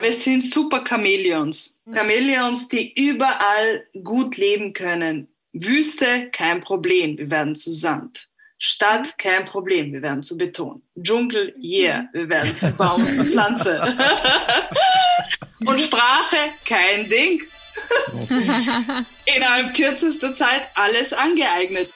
Wir sind super Chamäleons. Chamäleons, die überall gut leben können. Wüste, kein Problem, wir werden zu Sand. Stadt, kein Problem, wir werden zu Beton. Dschungel, yeah, wir werden zu Baum, zu Pflanze. Und Sprache, kein Ding. Innerhalb kürzester Zeit alles angeeignet.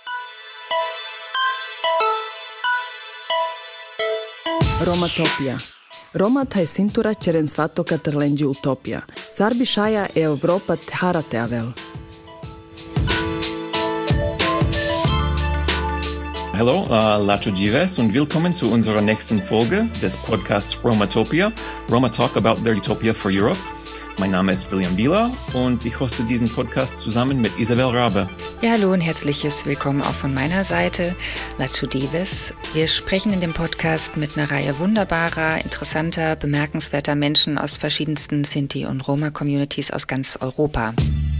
Romatopia. Roma taj cintura čeren svatoga trlenđi utopija. Sarbišaja e Europa harateavel. Hallo, Lacho Dives und willkommen zu unserer nächsten Folge des Podcasts Romatopia. Roma talk about their utopia for Europe. Mein Name ist William Bieler und ich hoste diesen Podcast zusammen mit Isabel Rabe. Ja, hallo und herzliches Willkommen auch von meiner Seite, Lacho Dives. Wir sprechen in dem Podcast mit einer Reihe wunderbarer, interessanter, bemerkenswerter Menschen aus verschiedensten Sinti- und Roma-Communities aus ganz Europa.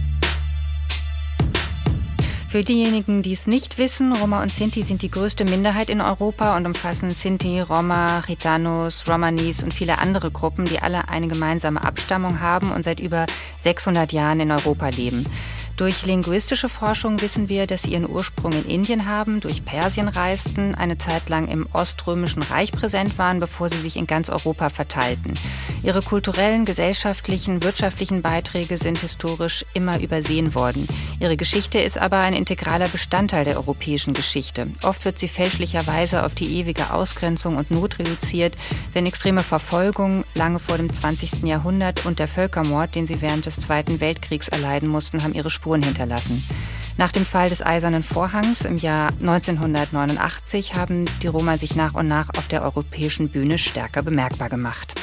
Für diejenigen, die es nicht wissen, Roma und Sinti sind die größte Minderheit in Europa und umfassen Sinti, Roma, Gitanos, Romanis und viele andere Gruppen, die alle eine gemeinsame Abstammung haben und seit über 600 Jahren in Europa leben. Durch linguistische Forschung wissen wir, dass sie ihren Ursprung in Indien haben, durch Persien reisten, eine Zeit lang im Oströmischen Reich präsent waren, bevor sie sich in ganz Europa verteilten. Ihre kulturellen, gesellschaftlichen, wirtschaftlichen Beiträge sind historisch immer übersehen worden. Ihre Geschichte ist aber ein integraler Bestandteil der europäischen Geschichte. Oft wird sie fälschlicherweise auf die ewige Ausgrenzung und Not reduziert, denn extreme Verfolgung lange vor dem 20. Jahrhundert und der Völkermord, den sie während des Zweiten Weltkriegs erleiden mussten, haben ihre Spuren hinterlassen. Nach dem Fall des Eisernen Vorhangs im Jahr 1989 haben die Roma sich nach und nach auf der europäischen Bühne stärker bemerkbar gemacht.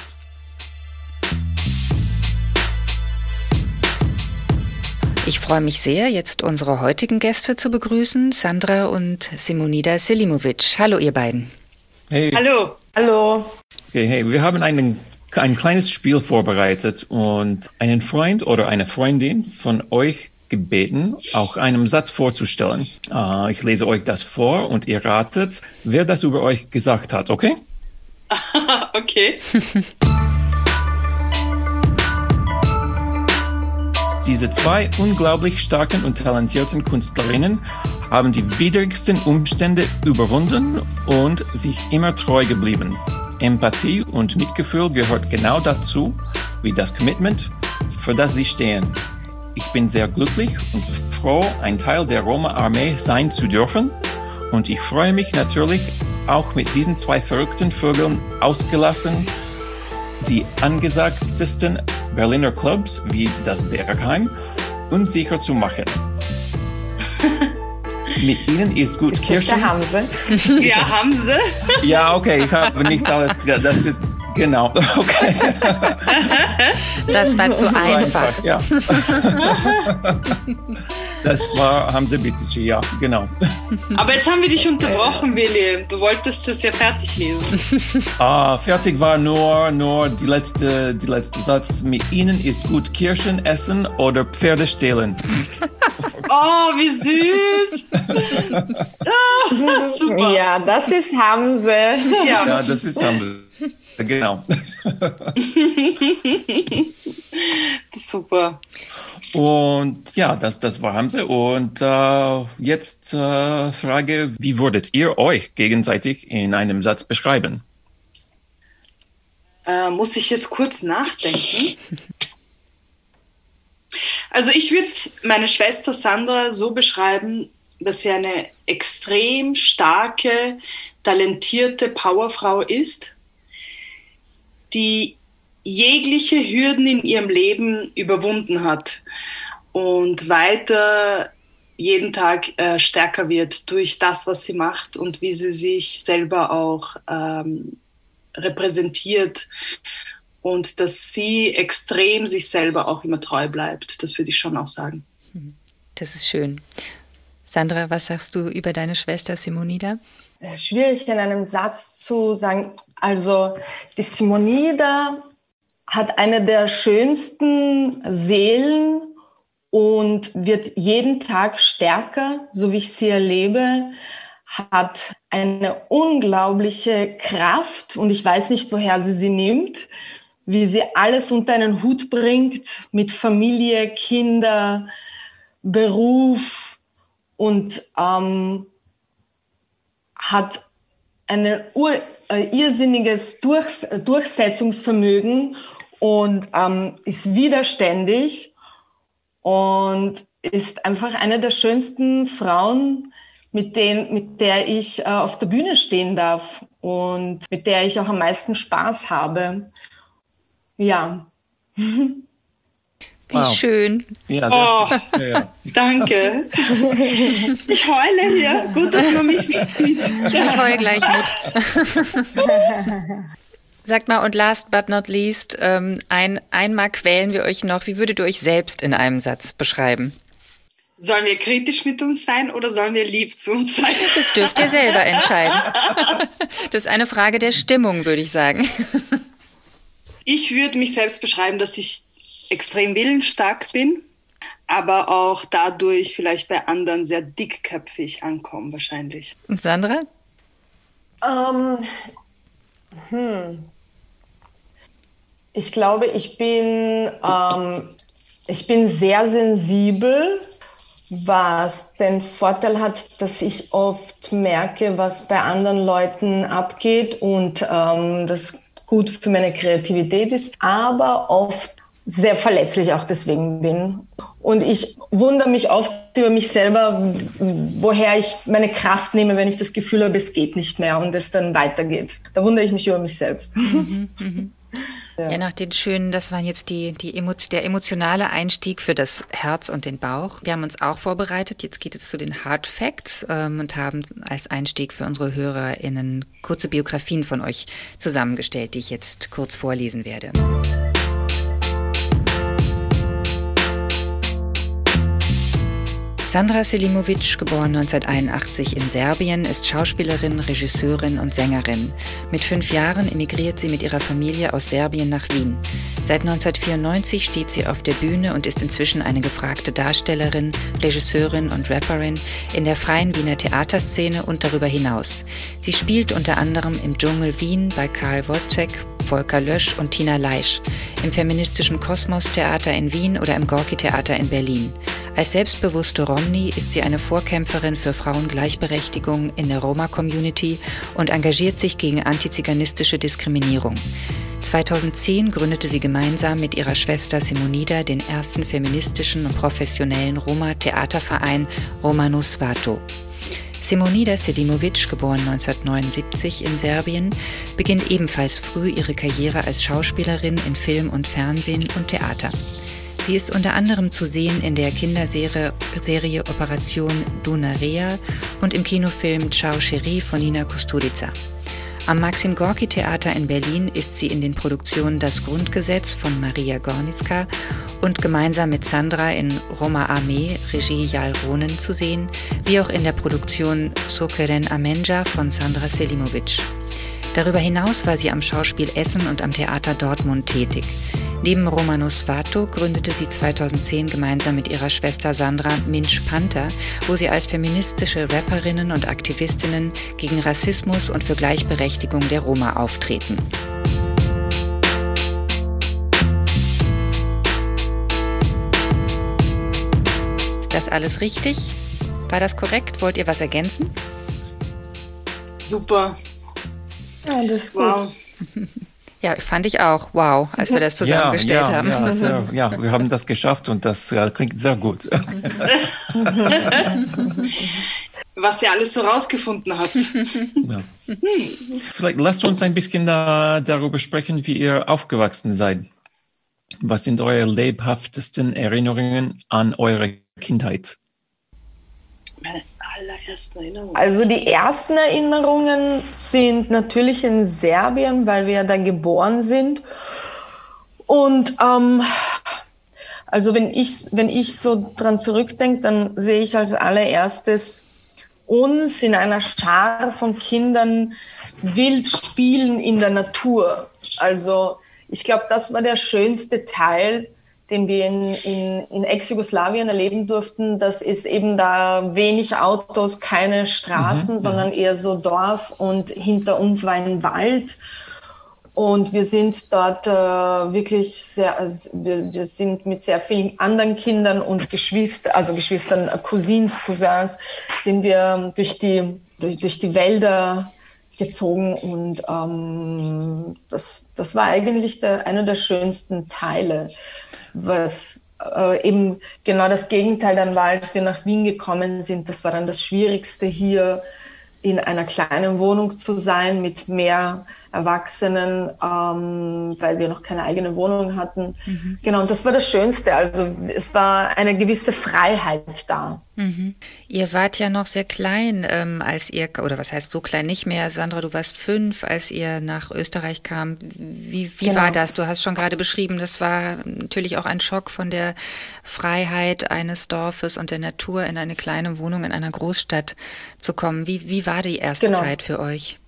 Ich freue mich sehr, jetzt unsere heutigen Gäste zu begrüßen, Sandra und Simonida Selimovic. Hallo ihr beiden. Hey. Hallo. Hallo. Okay, hey, wir haben ein kleines Spiel vorbereitet und einen Freund oder eine Freundin von euch gebeten, auch einen Satz vorzustellen. Ich lese euch das vor und ihr ratet, wer das über euch gesagt hat, okay? Okay. Diese zwei unglaublich starken und talentierten Künstlerinnen haben die widrigsten Umstände überwunden und sich immer treu geblieben. Empathie und Mitgefühl gehört genau dazu, wie das Commitment, für das sie stehen. Ich bin sehr glücklich und froh, ein Teil der Roma-Armee sein zu dürfen. Und ich freue mich natürlich, auch mit diesen zwei verrückten Vögeln ausgelassen, die angesagtesten Berliner Clubs wie das Bergheim unsicher zu machen. Mit ihnen ist gut Ist Kirschen. das der Hamse? Ja, haben sie. Ja, okay, ich habe nicht alles. Das ist genau. Okay. Das war zu einfach. Ja. Das war Hamse Bitici, ja, genau. Aber jetzt haben wir dich unterbrochen, Willi. Du wolltest das ja fertig lesen. Fertig war nur die letzte Satz. Mit ihnen ist gut Kirschen essen oder Pferde stehlen. Oh, wie süß. Super. Ja, das ist Hamse. Ja, das ist Hamse. Genau. Super. Und ja, das war Hamse. Und jetzt Frage, wie würdet ihr euch gegenseitig in einem Satz beschreiben? Muss ich jetzt kurz nachdenken? Also ich würde meine Schwester Sandra so beschreiben, dass sie eine extrem starke, talentierte Powerfrau ist, die jegliche Hürden in ihrem Leben überwunden hat und weiter jeden Tag stärker wird durch das, was sie macht und wie sie sich selber auch repräsentiert und dass sie extrem sich selber auch immer treu bleibt. Das würde ich schon auch sagen. Das ist schön. Sandra, was sagst du über deine Schwester Simonida? Es ist schwierig, in einem Satz zu sagen. Also die Simonida hat eine der schönsten Seelen und wird jeden Tag stärker, so wie ich sie erlebe, hat eine unglaubliche Kraft und ich weiß nicht, woher sie nimmt. wie sie alles unter einen Hut bringt mit Familie, Kinder, Beruf und hat ein irrsinniges Durchsetzungsvermögen und ist widerständig und ist einfach eine der schönsten Frauen, mit der ich auf der Bühne stehen darf und mit der ich auch am meisten Spaß habe. Ja. Wie schön. Ja, sehr schön. Ja. Danke. Ich heule hier. Gut, dass man mich nicht sieht. Ich heule gleich mit. Sagt mal, und last but not least, einmal quälen wir euch noch. Wie würdet ihr euch selbst in einem Satz beschreiben? Sollen wir kritisch mit uns sein oder sollen wir lieb zu uns sein? Das dürft ihr selber entscheiden. Das ist eine Frage der Stimmung, würde ich sagen. Ich würde mich selbst beschreiben, dass ich extrem willensstark bin, aber auch dadurch vielleicht bei anderen sehr dickköpfig ankommen wahrscheinlich. Und Sandra? Ich glaube, ich bin sehr sensibel, was den Vorteil hat, dass ich oft merke, was bei anderen Leuten abgeht und das gut für meine Kreativität ist, aber oft sehr verletzlich auch deswegen bin. Und ich wundere mich oft über mich selber, woher ich meine Kraft nehme, wenn ich das Gefühl habe, es geht nicht mehr und es dann weitergeht. Da wundere ich mich über mich selbst. Ja, nach den schönen, das waren jetzt der emotionale Einstieg für das Herz und den Bauch. Wir haben uns auch vorbereitet, jetzt geht es zu den Hard Facts und haben als Einstieg für unsere HörerInnen kurze Biografien von euch zusammengestellt, die ich jetzt kurz vorlesen werde. Sandra Selimovic, geboren 1981 in Serbien, ist Schauspielerin, Regisseurin und Sängerin. Mit 5 Jahren emigriert sie mit ihrer Familie aus Serbien nach Wien. Seit 1994 steht sie auf der Bühne und ist inzwischen eine gefragte Darstellerin, Regisseurin und Rapperin in der freien Wiener Theaterszene und darüber hinaus. Sie spielt unter anderem im Dschungel Wien bei Karl Wojciech, Volker Lösch und Tina Leisch, im feministischen Kosmos-Theater in Wien oder im Gorki-Theater in Berlin. Als selbstbewusste Romni ist sie eine Vorkämpferin für Frauengleichberechtigung in der Roma-Community und engagiert sich gegen antiziganistische Diskriminierung. 2010 gründete sie gemeinsam mit ihrer Schwester Simonida den ersten feministischen und professionellen Roma-Theaterverein Romano Svato. Simonida Selimovic, geboren 1979 in Serbien, beginnt ebenfalls früh ihre Karriere als Schauspielerin in Film und Fernsehen und Theater. Sie ist unter anderem zu sehen in der Kinderserie Operation Dunărea und im Kinofilm Ciao Chérie von Nina Kusturica. Am Maxim Gorki Theater in Berlin ist sie in den Produktionen Das Grundgesetz von Maria Gornicka und gemeinsam mit Sandra in Roma Armee, Regie Jal Ronen zu sehen, wie auch in der Produktion Sokeren Amenja von Sandra Selimovic. Darüber hinaus war sie am Schauspiel Essen und am Theater Dortmund tätig. Neben Romano Svato gründete sie 2010 gemeinsam mit ihrer Schwester Sandra Minch Panther, wo sie als feministische Rapperinnen und Aktivistinnen gegen Rassismus und für Gleichberechtigung der Roma auftreten. Ist das alles richtig? War das korrekt? Wollt ihr was ergänzen? Super. Ja, das ist gut. Wow. Ja, fand ich auch. Wow, als wir das zusammengestellt haben. Ja, wir haben das geschafft und das klingt sehr gut. Was ihr alles so rausgefunden habt. Ja. Vielleicht lasst uns ein bisschen darüber sprechen, wie ihr aufgewachsen seid. Was sind eure lebhaftesten Erinnerungen an eure Kindheit? Meine allerersten Erinnerungen. Also die ersten Erinnerungen sind natürlich in Serbien, weil wir da geboren sind. Und also wenn ich so dran zurückdenke, dann sehe ich als allererstes uns in einer Schar von Kindern wild spielen in der Natur. Also ich glaube, das war der schönste Teil, den wir in Ex-Jugoslawien erleben durften. Das ist eben da wenig Autos, keine Straßen, sondern eher so Dorf und hinter uns war ein Wald. Und wir sind dort wirklich wir sind mit sehr vielen anderen Kindern und Geschwistern, Cousins, sind wir durch die Wälder gezogen und das war eigentlich einer der schönsten Teile, was eben genau das Gegenteil dann war, als wir nach Wien gekommen sind. Das war dann das Schwierigste, hier in einer kleinen Wohnung zu sein mit mehr Erwachsenen, weil wir noch keine eigene Wohnung hatten. Mhm. Genau, und das war das Schönste. Also es war eine gewisse Freiheit da. Mhm. Ihr wart ja noch sehr klein, als ihr, oder was heißt so klein nicht mehr, Sandra, du warst 5, als ihr nach Österreich kam. Wie genau. war das? Du hast schon gerade beschrieben, das war natürlich auch ein Schock von der Freiheit eines Dorfes und der Natur in eine kleine Wohnung in einer Großstadt zu kommen. Wie war die erste Zeit für euch?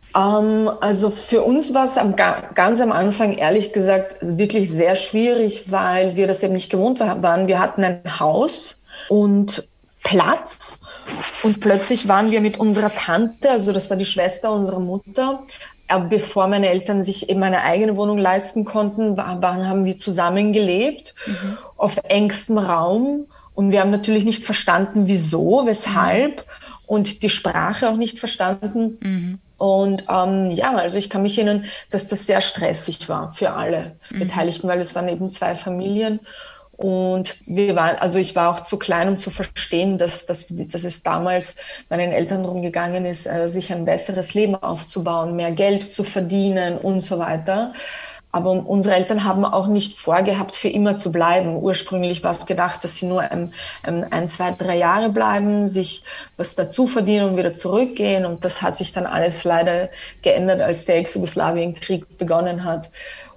Also für uns war es ganz am Anfang, ehrlich gesagt, wirklich sehr schwierig, weil wir das eben nicht gewohnt waren. Wir hatten ein Haus und Platz und plötzlich waren wir mit unserer Tante, also das war die Schwester unserer Mutter, bevor meine Eltern sich eben eine eigene Wohnung leisten konnten, haben wir zusammen gelebt, auf engstem Raum. Und wir haben natürlich nicht verstanden, wieso, weshalb und die Sprache auch nicht verstanden. Mhm. Und also ich kann mich erinnern, dass das sehr stressig war für alle Beteiligten, weil es waren eben 2 Familien. Und ich war auch zu klein, um zu verstehen, dass es damals meinen Eltern darum gegangen ist, sich ein besseres Leben aufzubauen, mehr Geld zu verdienen und so weiter. Aber unsere Eltern haben auch nicht vorgehabt, für immer zu bleiben. Ursprünglich war es gedacht, dass sie nur 1, 2, 3 Jahre bleiben, sich was dazu verdienen und wieder zurückgehen. Und das hat sich dann alles leider geändert, als der Ex-Jugoslawien-Krieg begonnen hat.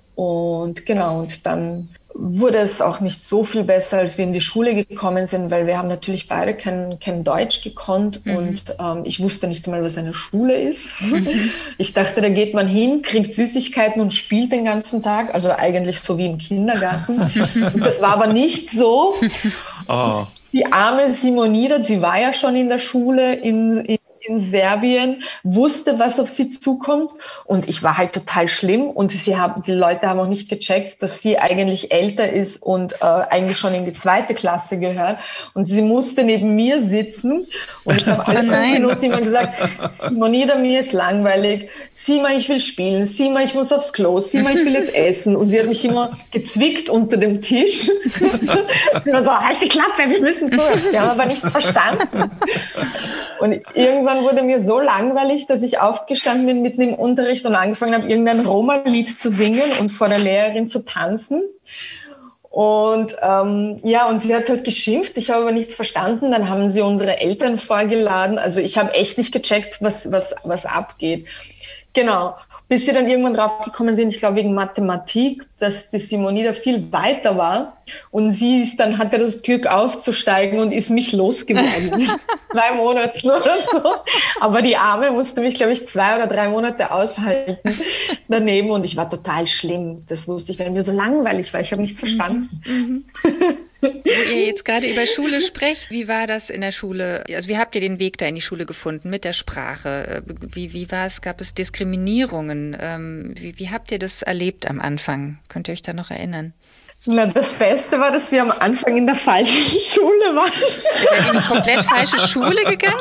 Und dann wurde es auch nicht so viel besser, als wir in die Schule gekommen sind, weil wir haben natürlich beide kein Deutsch gekonnt und ich wusste nicht einmal, was eine Schule ist. Ich dachte, da geht man hin, kriegt Süßigkeiten und spielt den ganzen Tag, also eigentlich so wie im Kindergarten. Und das war aber nicht so. Oh. Die arme Simonida, sie war ja schon in der Schule in Serbien, wusste, was auf sie zukommt und ich war halt total schlimm und die Leute haben auch nicht gecheckt, dass sie eigentlich älter ist und eigentlich schon in die 2. Klasse gehört und sie musste neben mir sitzen und ich habe alle 5 Minuten immer gesagt, Simonida, mir ist langweilig, Sima, ich will spielen, Sima, ich muss aufs Klo, Sima, ich will jetzt essen und sie hat mich immer gezwickt unter dem Tisch. Ich war so, halt die Klappe, wir müssen zu. Wir haben aber nichts verstanden. Und irgendwann wurde mir so langweilig, dass ich aufgestanden bin mitten im Unterricht und angefangen habe, irgendein Roma-Lied zu singen und vor der Lehrerin zu tanzen. Und und sie hat halt geschimpft, ich habe aber nichts verstanden. Dann haben sie unsere Eltern vorgeladen. Also ich habe echt nicht gecheckt, was abgeht. Genau. Bis sie dann irgendwann draufgekommen sind, ich glaube wegen Mathematik, dass die Simonida viel weiter war und hatte das Glück aufzusteigen und ist mich losgeworden. 2 Monate oder so. Aber die Arme musste mich, glaube ich, 2 oder 3 Monate aushalten daneben und ich war total schlimm. Das wusste ich, weil mir so langweilig war. Ich habe nichts verstanden. Wo ihr jetzt gerade über Schule sprecht, wie war das in der Schule? Also wie habt ihr den Weg da in die Schule gefunden mit der Sprache? Wie war es? Gab es Diskriminierungen? Wie habt ihr das erlebt am Anfang? Könnt ihr euch da noch erinnern? Na, das Beste war, dass wir am Anfang in der falschen Schule waren. Ihr seid in die komplett falsche Schule gegangen?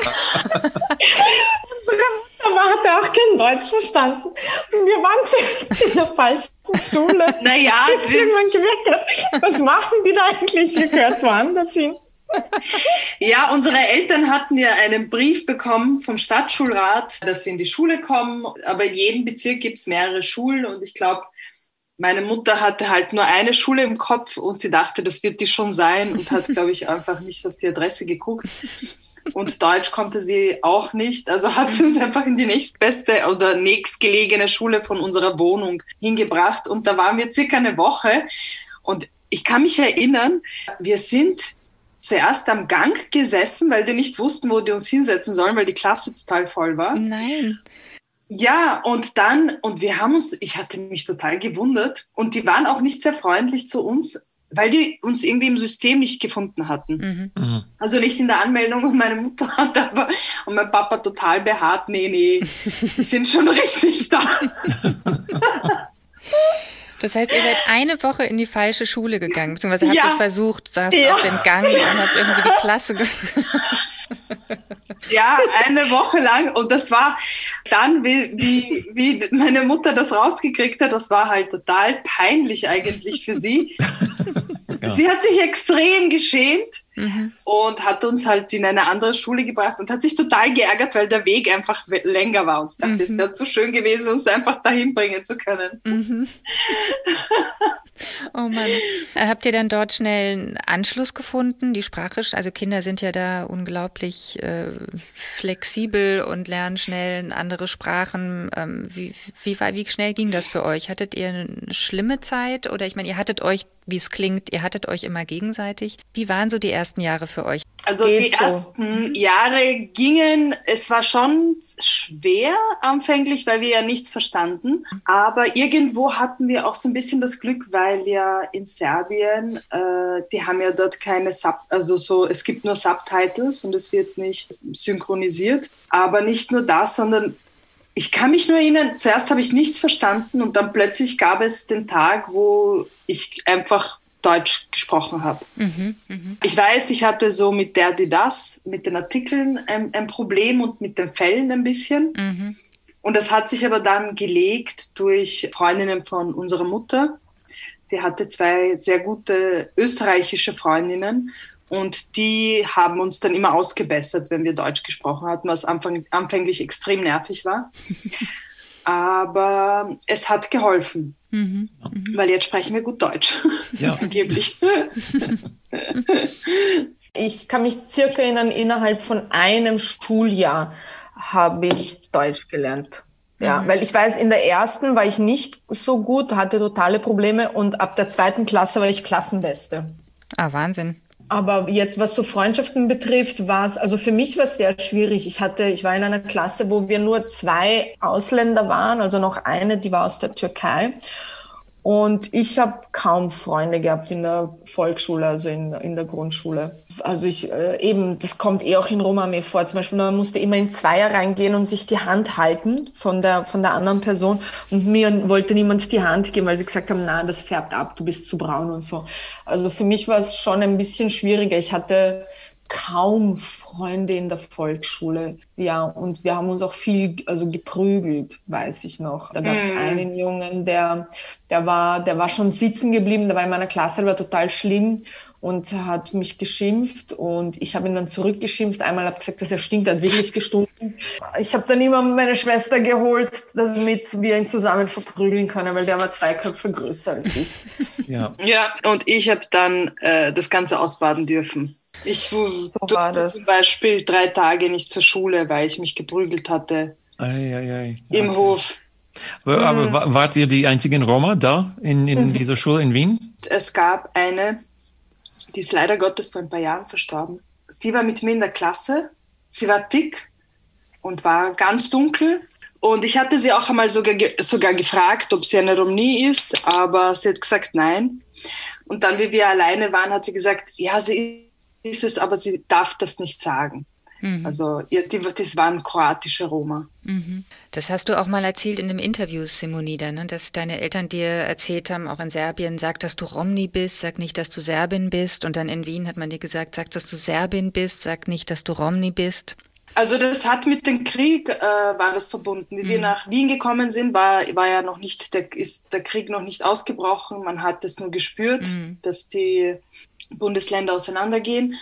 Aber hat er auch kein Deutsch verstanden. Und wir waren zuerst in der falschen Schule. Naja, ich irgendwann gemerkt, was machen die da eigentlich? Ihr gehört woanders hin. Ja, unsere Eltern hatten ja einen Brief bekommen vom Stadtschulrat, dass wir in die Schule kommen. Aber in jedem Bezirk gibt es mehrere Schulen. Und ich glaube, meine Mutter hatte halt nur eine Schule im Kopf und sie dachte, das wird die schon sein und hat, glaube ich, einfach nicht auf die Adresse geguckt. Und Deutsch konnte sie auch nicht, also hat sie uns einfach in die nächstbeste oder nächstgelegene Schule von unserer Wohnung hingebracht. Und da waren wir circa eine Woche. Und ich kann mich erinnern, wir sind zuerst am Gang gesessen, weil wir nicht wussten, wo die uns hinsetzen sollen, weil die Klasse total voll war. Nein. Ja, und ich hatte mich total gewundert. Und die waren auch nicht sehr freundlich zu uns, weil die uns irgendwie im System nicht gefunden hatten. Mhm. Also nicht in der Anmeldung und meine Mutter hat aber und mein Papa total beharrt, nee, die sind schon richtig da. Das heißt, ihr seid eine Woche in die falsche Schule gegangen, beziehungsweise habt es versucht, saßt auf dem Gang und habt irgendwie die Klasse Ja, eine Woche lang. Und das war dann, wie meine Mutter das rausgekriegt hat, das war halt total peinlich eigentlich für sie. Ja. Sie hat sich extrem geschämt und hat uns halt in eine andere Schule gebracht und hat sich total geärgert, weil der Weg einfach länger war. Und dachte, es wäre zu schön gewesen, uns einfach dahin bringen zu können. Oh Mann. Habt ihr dann dort schnell einen Anschluss gefunden? Die Sprache, also Kinder sind ja da unglaublich flexibel und lernen schnell andere Sprachen. Wie schnell ging das für euch? Hattet ihr eine schlimme Zeit? Oder ich meine, ihr hattet euch, wie es klingt, ihr hattet euch immer gegenseitig. Wie waren so die ersten Jahre für euch? Also die ersten Jahre gingen, es war schon schwer anfänglich, weil wir ja nichts verstanden. Aber irgendwo hatten wir auch so ein bisschen das Glück, weil ja in Serbien, die haben ja dort keine es gibt nur Subtitles und es wird nicht synchronisiert. Aber nicht nur das, sondern ich kann mich nur erinnern, zuerst habe ich nichts verstanden und dann plötzlich gab es den Tag, wo ich einfach Deutsch gesprochen habe. Ich weiß, ich hatte so mit der, die das, mit den Artikeln ein Problem und mit den Fällen ein bisschen. Und das hat sich aber dann gelegt durch Freundinnen von unserer Mutter. Die hatte 2 sehr gute österreichische Freundinnen und die haben uns dann immer ausgebessert, wenn wir Deutsch gesprochen hatten, was anfänglich extrem nervig war. Aber es hat geholfen, weil jetzt sprechen wir gut Deutsch, angeblich. Ich kann mich circa erinnern, innerhalb von einem Schuljahr habe ich Deutsch gelernt. Ja, weil ich weiß, in der ersten war ich nicht so gut, hatte totale Probleme und ab der 2. Klasse war ich Klassenbeste. Ah, Wahnsinn. Aber jetzt, was so Freundschaften betrifft, war es, also für mich war es sehr schwierig. Ich war in einer Klasse, wo wir nur 2 Ausländer waren, also noch eine, die war aus der Türkei. Und ich habe kaum Freunde gehabt in der Volksschule, also in der Grundschule. Also das kommt auch in Roma vor. Zum Beispiel, man musste immer in Zweier reingehen und sich die Hand halten von der anderen Person. Und mir wollte niemand die Hand geben, weil sie gesagt haben, na, das färbt ab, du bist zu braun und so. Also für mich war es schon ein bisschen schwieriger. Ich hatte kaum Freunde in der Volksschule. Ja, und wir haben uns auch viel geprügelt, weiß ich noch. Da gab es einen Jungen, der war schon sitzen geblieben, der war in meiner Klasse, der war total schlimm und hat mich geschimpft und ich habe ihn dann zurückgeschimpft. Einmal habe ich gesagt, dass er stinkt, er hat wirklich gestunken. Ich habe dann immer meine Schwester geholt, damit wir ihn zusammen verprügeln können, weil der war 2 Köpfe größer als ich. Ja, und ich habe dann das Ganze ausbaden dürfen. Ich durfte zum Beispiel 3 Tage nicht zur Schule, weil ich mich geprügelt hatte im Hof. Aber wart ihr die einzigen Roma da in dieser Schule in Wien? Es gab eine, die ist leider Gottes vor ein paar Jahren verstorben. Die war mit mir in der Klasse. Sie war dick und war ganz dunkel. Und ich hatte sie auch einmal sogar gefragt, ob sie eine Romni ist, aber sie hat gesagt, nein. Und dann, wie wir alleine waren, hat sie gesagt, ja, sie ist es, aber sie darf das nicht sagen. Also das waren kroatische Roma. Das hast du auch mal erzählt in einem Interview, Simonida, ne? Dass deine Eltern dir erzählt haben, auch in Serbien, sag, dass du Romni bist, sag nicht, dass du Serbin bist. Und dann in Wien hat man dir gesagt, sag, dass du Serbin bist, sag nicht, dass du Romni bist. Also das hat mit dem Krieg war das verbunden. Wie wir nach Wien gekommen sind, war ja noch nicht, ist der Krieg noch nicht ausgebrochen. Man hat es nur gespürt, dass die Bundesländer auseinandergehen.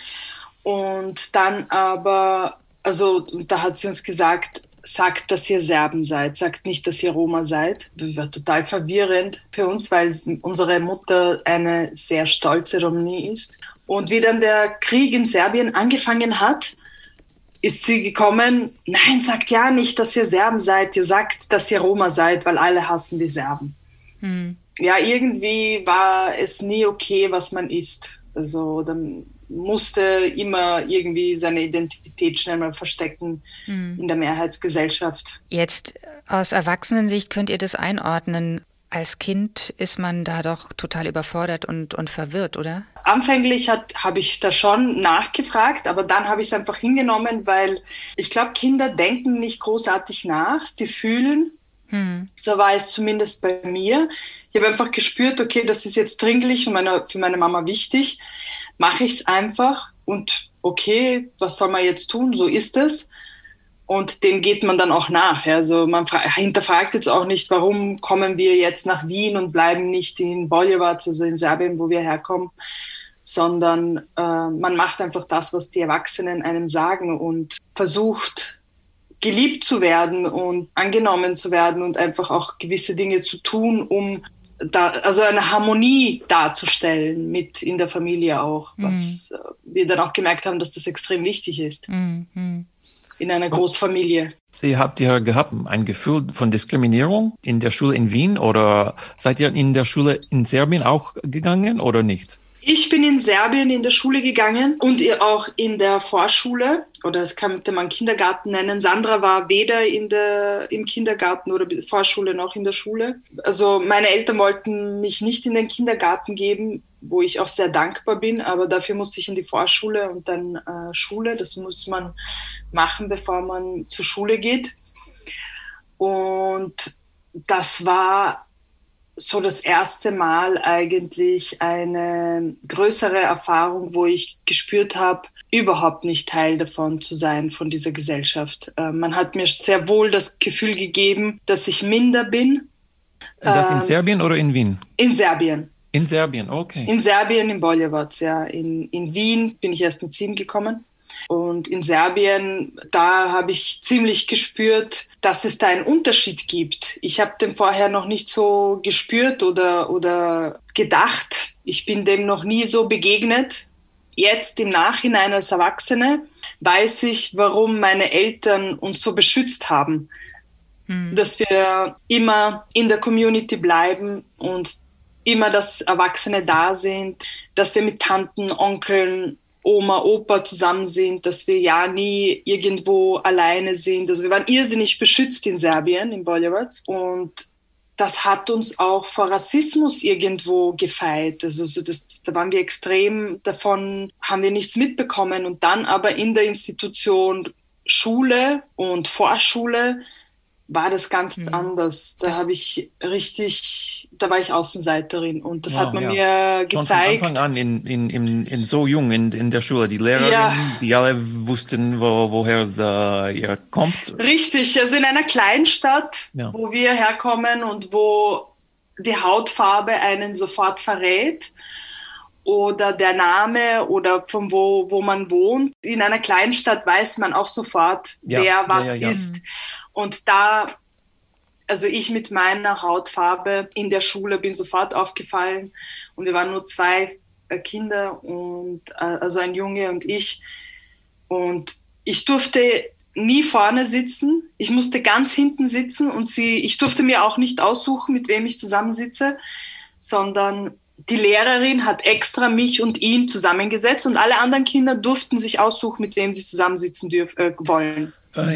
Und dann aber, also da hat sie uns gesagt, sagt, dass ihr Serben seid, sagt nicht, dass ihr Roma seid. Das war total verwirrend für uns, weil unsere Mutter eine sehr stolze Romni ist. Und wie dann der Krieg in Serbien angefangen hat, ist sie gekommen, nein, sagt ja nicht, dass ihr Serben seid, ihr sagt, dass ihr Roma seid, weil alle hassen die Serben. Ja, irgendwie war es nie okay, was man ist. Also dann musste immer irgendwie seine Identität schnell mal verstecken in der Mehrheitsgesellschaft. Jetzt aus Erwachsenensicht könnt ihr das einordnen. Als Kind ist man da doch total überfordert und verwirrt, oder? Anfänglich habe ich da schon nachgefragt, aber dann habe ich es einfach hingenommen, weil ich glaube, Kinder denken nicht großartig nach, die fühlen. So war es zumindest bei mir. Ich habe einfach gespürt, okay, das ist jetzt dringlich und für meine Mama wichtig. Mache ich es einfach und okay, was soll man jetzt tun? So ist es. Und dem geht man dann auch nach. Also man hinterfragt jetzt auch nicht, warum kommen wir jetzt nach Wien und bleiben nicht in Boljevac, also in Serbien, wo wir herkommen, sondern man macht einfach das, was die Erwachsenen einem sagen und versucht, geliebt zu werden und angenommen zu werden und einfach auch gewisse Dinge zu tun, um also eine Harmonie darzustellen mit in der Familie auch, was wir dann auch gemerkt haben, dass das extrem wichtig ist. In einer Großfamilie. Habt ihr gehabt ein Gefühl von Diskriminierung in der Schule in Wien oder seid ihr in der Schule in Serbien auch gegangen oder nicht? Ich bin in Serbien in der Schule gegangen und auch in der Vorschule, oder das könnte man Kindergarten nennen. Sandra war weder im Kindergarten oder Vorschule noch in der Schule. Also meine Eltern wollten mich nicht in den Kindergarten geben, wo ich auch sehr dankbar bin, aber dafür musste ich in die Vorschule und dann Schule. Das muss man machen, bevor man zur Schule geht. Und das war so das erste Mal eigentlich eine größere Erfahrung, wo ich gespürt habe, überhaupt nicht Teil davon zu sein, von dieser Gesellschaft. Man hat mir sehr wohl das Gefühl gegeben, dass ich minder bin. Das in Serbien oder in Wien? In Serbien. In Serbien, okay. In Serbien, in Boljevac, ja. In Wien bin ich erst mit 7 gekommen. Und in Serbien, da habe ich ziemlich gespürt, dass es da einen Unterschied gibt. Ich habe den vorher noch nicht so gespürt oder gedacht. Ich bin dem noch nie so begegnet. Jetzt im Nachhinein als Erwachsene weiß ich, warum meine Eltern uns so beschützt haben. Dass wir immer in der Community bleiben und immer, dass Erwachsene da sind, dass wir mit Tanten, Onkeln, Oma, Opa zusammen sind, dass wir ja nie irgendwo alleine sind. Also wir waren irrsinnig beschützt in Serbien, in Boljevac. Und das hat uns auch vor Rassismus irgendwo gefeit. Also da waren wir extrem, davon haben wir nichts mitbekommen. Und dann aber in der Institution Schule und Vorschule war das ganz anders. Da war ich Außenseiterin und das hat man mir gezeigt. Schon von Anfang an in so jung in der Schule, die Lehrerin, die alle wussten, woher ihr kommt. Richtig, also in einer Kleinstadt, wo wir herkommen und wo die Hautfarbe einen sofort verrät oder der Name oder von wo man wohnt. In einer Kleinstadt weiß man auch sofort, wer was ist. Und also ich mit meiner Hautfarbe in der Schule bin sofort aufgefallen und wir waren nur 2 Kinder, also ein Junge und ich. Und ich durfte nie vorne sitzen, ich musste ganz hinten sitzen und ich durfte mir auch nicht aussuchen, mit wem ich zusammensitze, sondern die Lehrerin hat extra mich und ihn zusammengesetzt und alle anderen Kinder durften sich aussuchen, mit wem sie zusammensitzen wollen.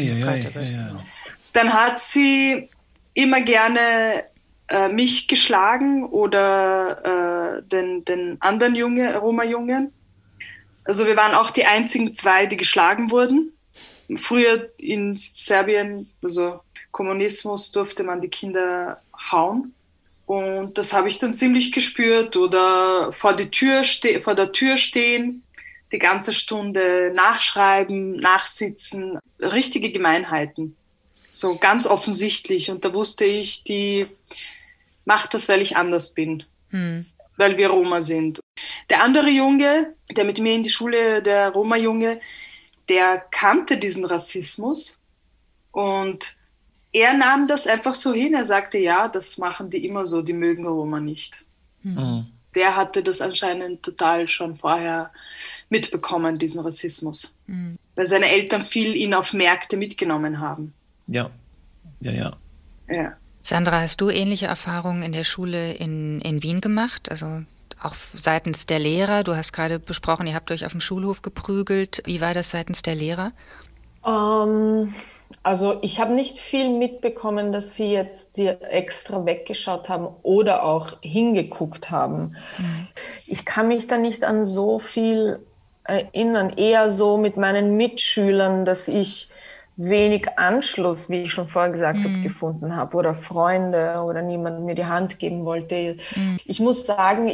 Dann hat sie immer gerne mich geschlagen oder den anderen Roma-Jungen. Also wir waren auch die einzigen 2, die geschlagen wurden. Früher in Serbien, also Kommunismus, durfte man die Kinder hauen. Und das habe ich dann ziemlich gespürt. Oder vor der Tür stehen, die ganze Stunde nachschreiben, nachsitzen. Richtige Gemeinheiten. So ganz offensichtlich. Und da wusste ich, die macht das, weil ich anders bin. Weil wir Roma sind. Der andere Junge, der mit mir in die Schule, der Roma-Junge, der kannte diesen Rassismus. Und er nahm das einfach so hin. Er sagte, ja, das machen die immer so, die mögen Roma nicht. Der hatte das anscheinend total schon vorher mitbekommen, diesen Rassismus. Weil seine Eltern viel ihn auf Märkte mitgenommen haben. Ja. Sandra, hast du ähnliche Erfahrungen in der Schule in Wien gemacht? Also auch seitens der Lehrer? Du hast gerade besprochen, ihr habt euch auf dem Schulhof geprügelt. Wie war das seitens der Lehrer? Also ich habe nicht viel mitbekommen, dass sie jetzt extra weggeschaut haben oder auch hingeguckt haben. Ich kann mich da nicht an so viel erinnern. Eher so mit meinen Mitschülern, dass ich wenig Anschluss, wie ich schon vorher gesagt habe, gefunden habe oder Freunde oder niemand mir die Hand geben wollte. Ich muss sagen,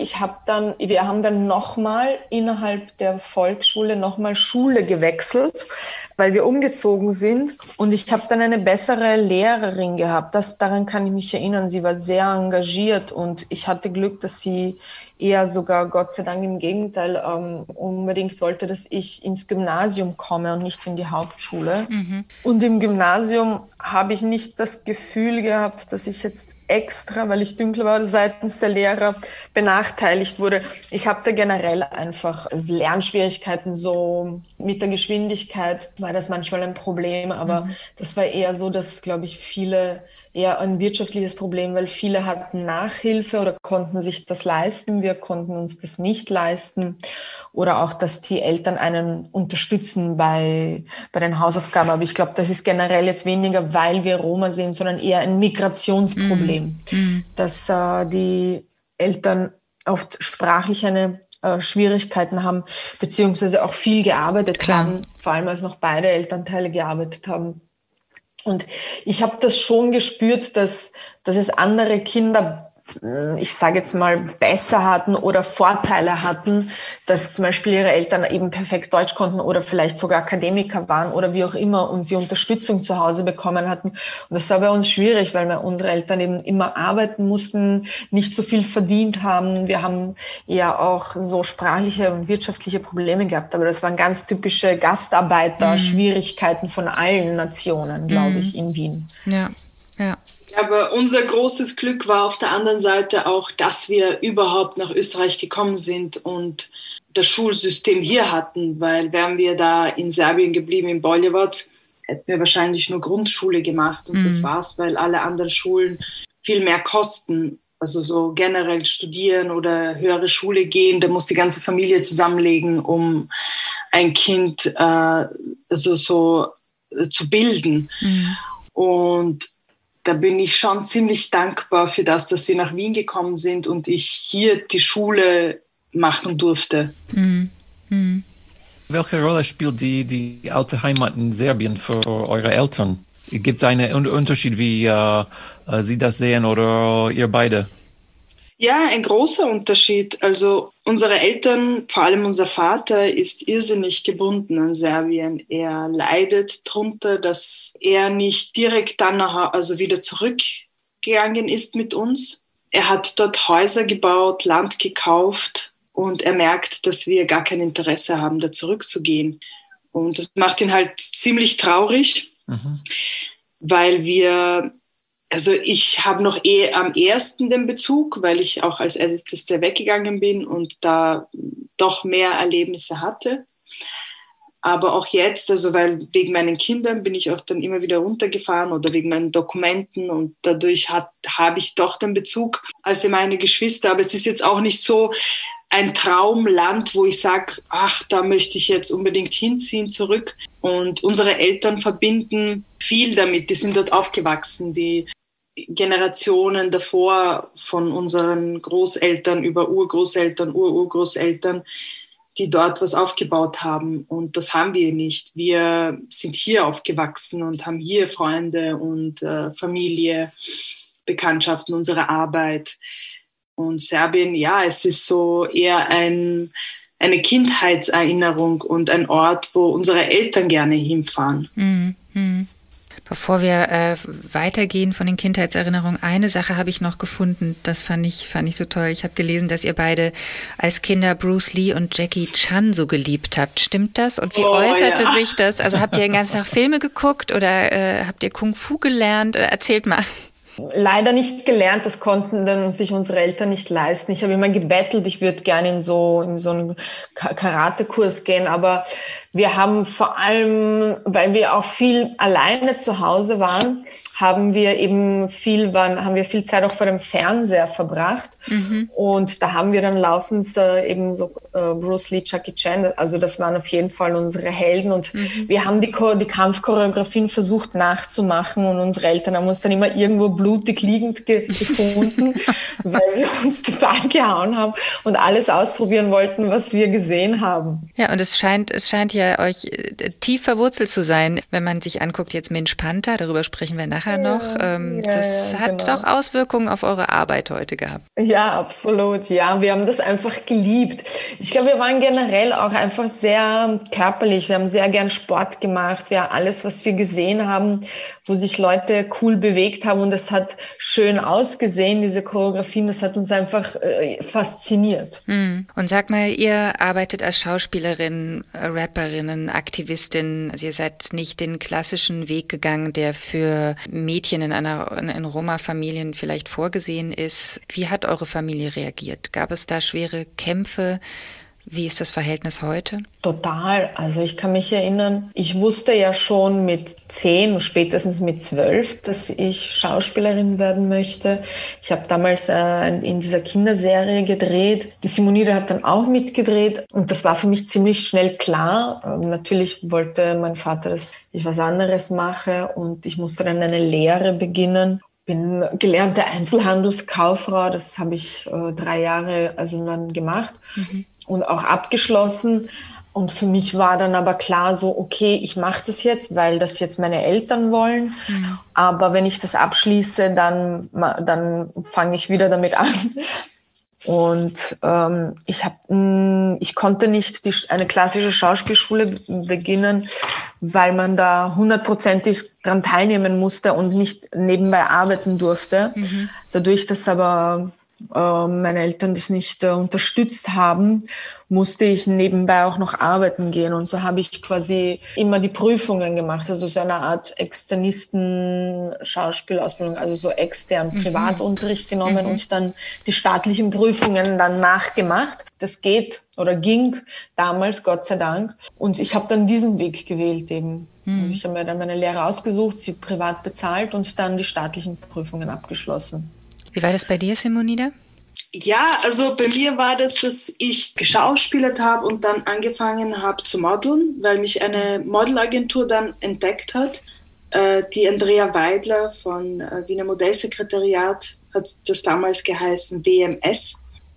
wir haben dann nochmal innerhalb der Volksschule nochmal Schule gewechselt, weil wir umgezogen sind, und ich habe dann eine bessere Lehrerin gehabt. Daran kann ich mich erinnern. Sie war sehr engagiert und ich hatte Glück, dass sie eher sogar, Gott sei Dank im Gegenteil, unbedingt wollte, dass ich ins Gymnasium komme und nicht in die Hauptschule. Und im Gymnasium habe ich nicht das Gefühl gehabt, dass ich jetzt extra, weil ich dunkler war, seitens der Lehrer benachteiligt wurde. Ich habe da generell einfach Lernschwierigkeiten, so mit der Geschwindigkeit war das manchmal ein Problem, aber das war eher so, dass, glaube ich, viele eher ein wirtschaftliches Problem, weil viele hatten Nachhilfe oder konnten sich das leisten. Wir konnten uns das nicht leisten. Oder auch, dass die Eltern einen unterstützen bei den Hausaufgaben. Aber ich glaube, das ist generell jetzt weniger, weil wir Roma sind, sondern eher ein Migrationsproblem. Dass die Eltern oft sprachlich Schwierigkeiten haben, beziehungsweise auch viel gearbeitet haben, vor allem als noch beide Elternteile gearbeitet haben. Und ich habe das schon gespürt, dass es andere Kinder, ich sage jetzt mal, besser hatten oder Vorteile hatten, dass zum Beispiel ihre Eltern eben perfekt Deutsch konnten oder vielleicht sogar Akademiker waren oder wie auch immer und sie Unterstützung zu Hause bekommen hatten. Und das war bei uns schwierig, weil unsere Eltern eben immer arbeiten mussten, nicht so viel verdient haben. Wir haben ja auch so sprachliche und wirtschaftliche Probleme gehabt, aber das waren ganz typische Gastarbeiter-Schwierigkeiten von allen Nationen, glaube ich, in Wien. Ja, ja. Aber unser großes Glück war auf der anderen Seite auch, dass wir überhaupt nach Österreich gekommen sind und das Schulsystem hier hatten, weil wären wir da in Serbien geblieben, in Boljevac, hätten wir wahrscheinlich nur Grundschule gemacht und das war's, weil alle anderen Schulen viel mehr kosten. Also so generell studieren oder höhere Schule gehen, da muss die ganze Familie zusammenlegen, um ein Kind zu bilden. Und da bin ich schon ziemlich dankbar für das, dass wir nach Wien gekommen sind und ich hier die Schule machen durfte. Welche Rolle spielt die alte Heimat in Serbien für eure Eltern? Gibt es einen Unterschied, wie sie das sehen oder ihr beide? Ja, ein großer Unterschied. Also unsere Eltern, vor allem unser Vater, ist irrsinnig gebunden an Serbien. Er leidet darunter, dass er nicht direkt dann wieder zurückgegangen ist mit uns. Er hat dort Häuser gebaut, Land gekauft und er merkt, dass wir gar kein Interesse haben, da zurückzugehen. Und das macht ihn halt ziemlich traurig, weil ich habe noch am ersten den Bezug, weil ich auch als Älteste weggegangen bin und da doch mehr Erlebnisse hatte. Aber auch jetzt, weil wegen meinen Kindern bin ich auch dann immer wieder runtergefahren oder wegen meinen Dokumenten und dadurch habe ich doch den Bezug als für meine Geschwister. Aber es ist jetzt auch nicht so ein Traumland, wo ich sage, ach, da möchte ich jetzt unbedingt hinziehen zurück. Und unsere Eltern verbinden viel damit. Die sind dort aufgewachsen. Die Generationen davor von unseren Großeltern über Urgroßeltern, Ururgroßeltern, die dort was aufgebaut haben. Und das haben wir nicht. Wir sind hier aufgewachsen und haben hier Freunde und Familie, Bekanntschaften, unsere Arbeit. Und Serbien, ja, es ist so eher eine Kindheitserinnerung und ein Ort, wo unsere Eltern gerne hinfahren. Bevor wir weitergehen von den Kindheitserinnerungen, eine Sache habe ich noch gefunden, das fand ich so toll. Ich habe gelesen, dass ihr beide als Kinder Bruce Lee und Jackie Chan so geliebt habt. Stimmt das? Und wie äußerte sich das? Also habt ihr den ganzen Tag Filme geguckt oder habt ihr Kung Fu gelernt? Erzählt mal. Leider nicht gelernt, das konnten dann sich unsere Eltern nicht leisten. Ich habe immer gebettelt, ich würde gerne in so einen Karatekurs gehen, aber wir haben vor allem, weil wir auch viel alleine zu Hause waren, haben wir viel Zeit auch vor dem Fernseher verbracht. Und da haben wir dann laufend eben so Bruce Lee, Jackie Chan, also das waren auf jeden Fall unsere Helden und wir haben die Kampfchoreografien versucht nachzumachen und unsere Eltern haben uns dann immer irgendwo blutig liegend gefunden, weil wir uns total gehauen haben und alles ausprobieren wollten, was wir gesehen haben. Ja, und es scheint ja euch tief verwurzelt zu sein, wenn man sich anguckt, jetzt Mensch Panther, darüber sprechen wir nachher noch. Das hat doch Auswirkungen auf eure Arbeit heute gehabt. Ja, absolut. Ja, wir haben das einfach geliebt. Ich glaube, wir waren generell auch einfach sehr körperlich. Wir haben sehr gern Sport gemacht. Alles, was wir gesehen haben, wo sich Leute cool bewegt haben und es hat schön ausgesehen, diese Choreografien, das hat uns einfach fasziniert. Und sag mal, ihr arbeitet als Schauspielerin, Rapperinnen, Aktivistin. Also ihr seid nicht den klassischen Weg gegangen, der für Mädchen in Roma-Familien vielleicht vorgesehen ist. Wie hat eure Familie reagiert? Gab es da schwere Kämpfe? Wie ist das Verhältnis heute? Total. Also ich kann mich erinnern, ich wusste ja schon mit 10 und spätestens mit 12, dass ich Schauspielerin werden möchte. Ich habe damals in dieser Kinderserie gedreht. Die Simonide hat dann auch mitgedreht und das war für mich ziemlich schnell klar. Natürlich wollte mein Vater, dass ich was anderes mache und ich musste dann eine Lehre beginnen. Bin gelernte Einzelhandelskauffrau, das habe ich 3 Jahre dann gemacht. Und auch abgeschlossen. Und für mich war dann aber klar so, okay, ich mache das jetzt, weil das jetzt meine Eltern wollen. Aber wenn ich das abschließe, dann fange ich wieder damit an. Und ich konnte nicht eine klassische Schauspielschule beginnen, weil man da 100%ig dran teilnehmen musste und nicht nebenbei arbeiten durfte. Dadurch, dass aber meine Eltern das nicht unterstützt haben, musste ich nebenbei auch noch arbeiten gehen. Und so habe ich quasi immer die Prüfungen gemacht, also so eine Art Externisten-Schauspielausbildung, also so extern Privatunterricht genommen und dann die staatlichen Prüfungen dann nachgemacht. Das geht oder ging damals, Gott sei Dank. Und ich habe dann diesen Weg gewählt eben. Und ich habe mir dann meine Lehre ausgesucht, sie privat bezahlt und dann die staatlichen Prüfungen abgeschlossen. Wie war das bei dir, Simonida? Ja, also bei mir war das, dass ich geschauspielert habe und dann angefangen habe zu modeln, weil mich eine Modelagentur dann entdeckt hat. Die Andrea Weidler von Wiener Modellsekretariat hat das damals geheißen, WMS.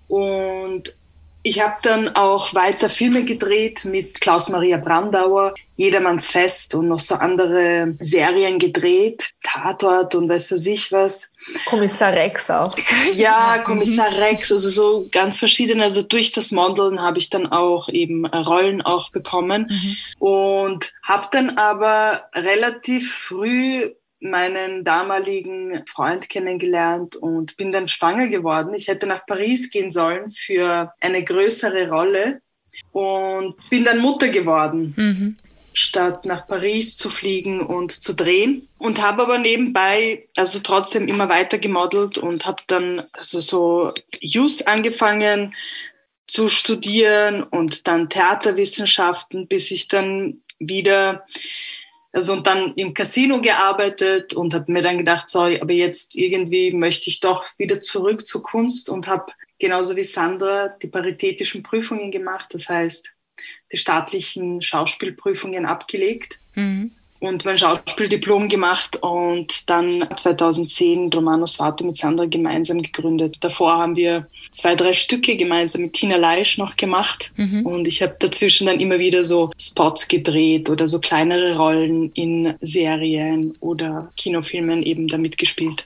Und ich habe dann auch weiter Filme gedreht mit Klaus-Maria Brandauer, Jedermanns Fest und noch so andere Serien gedreht, Tatort und weiß ich was. Kommissar Rex auch. Ja, Kommissar Rex, also so ganz verschiedene. Also durch das Modeln habe ich dann auch eben Rollen auch bekommen und habe dann aber relativ früh meinen damaligen Freund kennengelernt und bin dann schwanger geworden. Ich hätte nach Paris gehen sollen für eine größere Rolle und bin dann Mutter geworden, statt nach Paris zu fliegen und zu drehen. Und habe aber nebenbei also trotzdem immer weiter gemodelt und habe dann also so Jus angefangen zu studieren und dann Theaterwissenschaften, bis ich dann wieder und dann im Casino gearbeitet und habe mir dann gedacht, so, aber jetzt irgendwie möchte ich doch wieder zurück zur Kunst und habe genauso wie Sandra die paritätischen Prüfungen gemacht, das heißt die staatlichen Schauspielprüfungen abgelegt und mein Schauspieldiplom gemacht und dann 2010 Romano Svarto mit Sandra gemeinsam gegründet. Davor haben wir 2-3 Stücke gemeinsam mit Tina Leisch noch gemacht und ich habe dazwischen dann immer wieder so Spots gedreht oder so kleinere Rollen in Serien oder Kinofilmen eben da mitgespielt.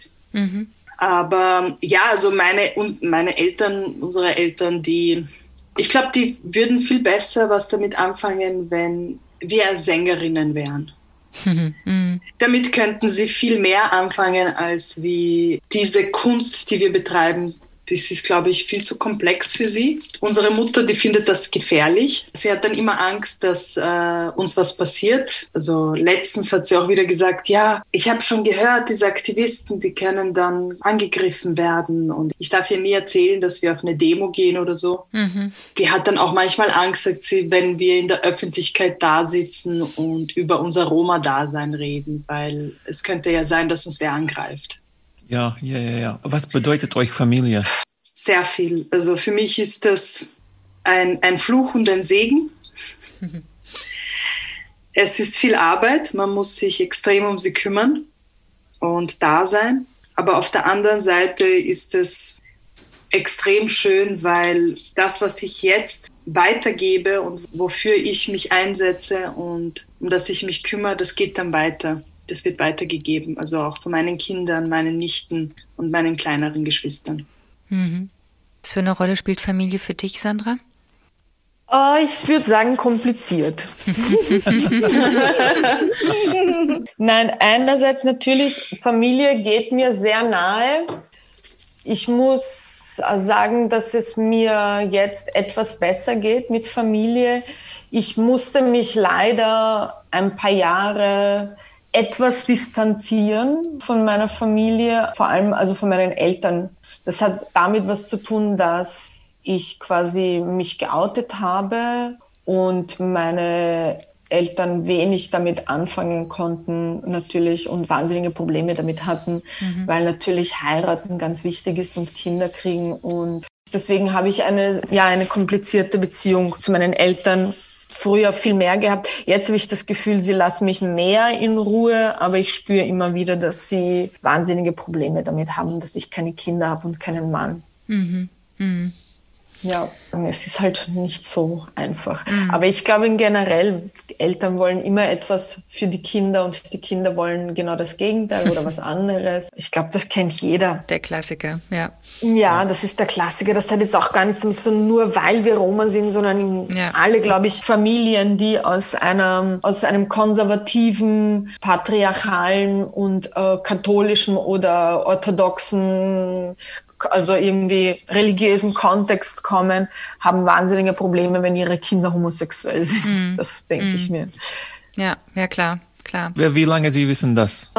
Aber ja, also meine Eltern, unsere Eltern, ich glaube, die würden viel besser was damit anfangen, wenn wir Sängerinnen wären. Damit könnten sie viel mehr anfangen, als wie diese Kunst, die wir betreiben. Das ist, glaube ich, viel zu komplex für sie. Unsere Mutter, die findet das gefährlich. Sie hat dann immer Angst, dass uns was passiert. Also letztens hat sie auch wieder gesagt, ja, ich habe schon gehört, diese Aktivisten, die können dann angegriffen werden. Und ich darf ihr nie erzählen, dass wir auf eine Demo gehen oder so. Die hat dann auch manchmal Angst, sagt sie, wenn wir in der Öffentlichkeit da sitzen und über unser Roma-Dasein reden. Weil es könnte ja sein, dass uns wer angreift. Ja. Was bedeutet euch Familie? Sehr viel. Also für mich ist das ein Fluch und ein Segen. Es ist viel Arbeit, man muss sich extrem um sie kümmern und da sein. Aber auf der anderen Seite ist es extrem schön, weil das, was ich jetzt weitergebe und wofür ich mich einsetze und um das ich mich kümmere, das geht dann weiter. Das wird weitergegeben, also auch von meinen Kindern, meinen Nichten und meinen kleineren Geschwistern. Was für eine Rolle spielt Familie für dich, Sandra? Ich würde sagen, kompliziert. Nein, einerseits natürlich, Familie geht mir sehr nahe. Ich muss sagen, dass es mir jetzt etwas besser geht mit Familie. Ich musste mich leider ein paar Jahre etwas distanzieren von meiner Familie, vor allem also von meinen Eltern. Das hat damit was zu tun, dass ich quasi mich geoutet habe und meine Eltern wenig damit anfangen konnten natürlich und wahnsinnige Probleme damit hatten, weil natürlich heiraten ganz wichtig ist und Kinder kriegen. Und deswegen habe ich eine komplizierte Beziehung zu meinen Eltern früher viel mehr gehabt. Jetzt habe ich das Gefühl, sie lassen mich mehr in Ruhe, aber ich spüre immer wieder, dass sie wahnsinnige Probleme damit haben, dass ich keine Kinder habe und keinen Mann. Ja, es ist halt nicht so einfach. Aber ich glaube generell, Eltern wollen immer etwas für die Kinder und die Kinder wollen genau das Gegenteil oder was anderes. Ich glaube, das kennt jeder. Der Klassiker, ja. Ja, das ist der Klassiker. Das hat jetzt auch gar nichts damit zu tun, nur weil wir Roma sind, sondern alle, glaube ich, Familien, die aus einem konservativen, patriarchalen und katholischen oder orthodoxen, also irgendwie religiösen Kontext kommen, haben wahnsinnige Probleme, wenn ihre Kinder homosexuell sind. Das denke ich mir. Ja, klar. Wie lange Sie wissen das?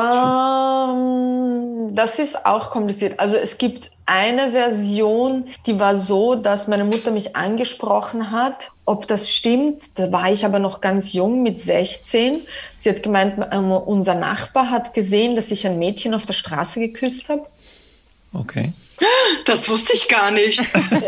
Das ist auch kompliziert. Also es gibt eine Version, die war so, dass meine Mutter mich angesprochen hat, ob das stimmt. Da war ich aber noch ganz jung, mit 16. Sie hat gemeint, unser Nachbar hat gesehen, dass ich ein Mädchen auf der Straße geküsst habe. Okay. Das wusste ich gar nicht.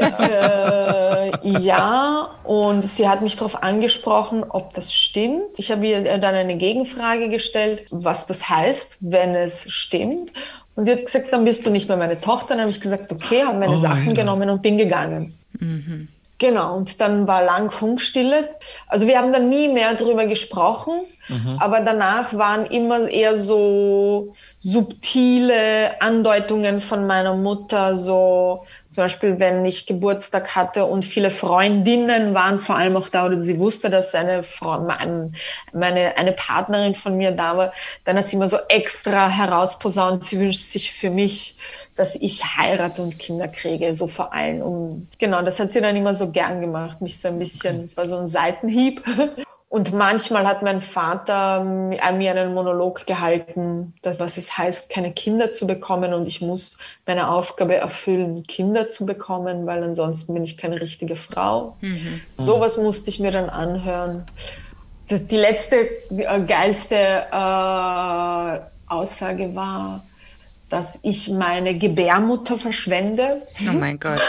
Ja, und sie hat mich darauf angesprochen, ob das stimmt. Ich habe ihr dann eine Gegenfrage gestellt, was das heißt, wenn es stimmt. Und sie hat gesagt, dann bist du nicht mehr meine Tochter. Dann habe ich gesagt, okay, habe meine Sachen genommen und bin gegangen. Genau, und dann war lang Funkstille. Also wir haben dann nie mehr drüber gesprochen, aber danach waren immer eher so subtile Andeutungen von meiner Mutter, so zum Beispiel, wenn ich Geburtstag hatte und viele Freundinnen waren vor allem auch da, oder sie wusste, dass eine Partnerin von mir da war, dann hat sie immer so extra herausposaunt, sie wünscht sich für mich, dass ich heirate und Kinder kriege, so vor allem. Und genau, das hat sie dann immer so gern gemacht, mich so ein bisschen, es war so ein Seitenhieb. Und manchmal hat mein Vater mir einen Monolog gehalten, was es heißt, keine Kinder zu bekommen. Und ich muss meine Aufgabe erfüllen, Kinder zu bekommen, weil ansonsten bin ich keine richtige Frau. Sowas musste ich mir dann anhören. Die letzte geilste Aussage war, dass ich meine Gebärmutter verschwende. Oh mein Gott.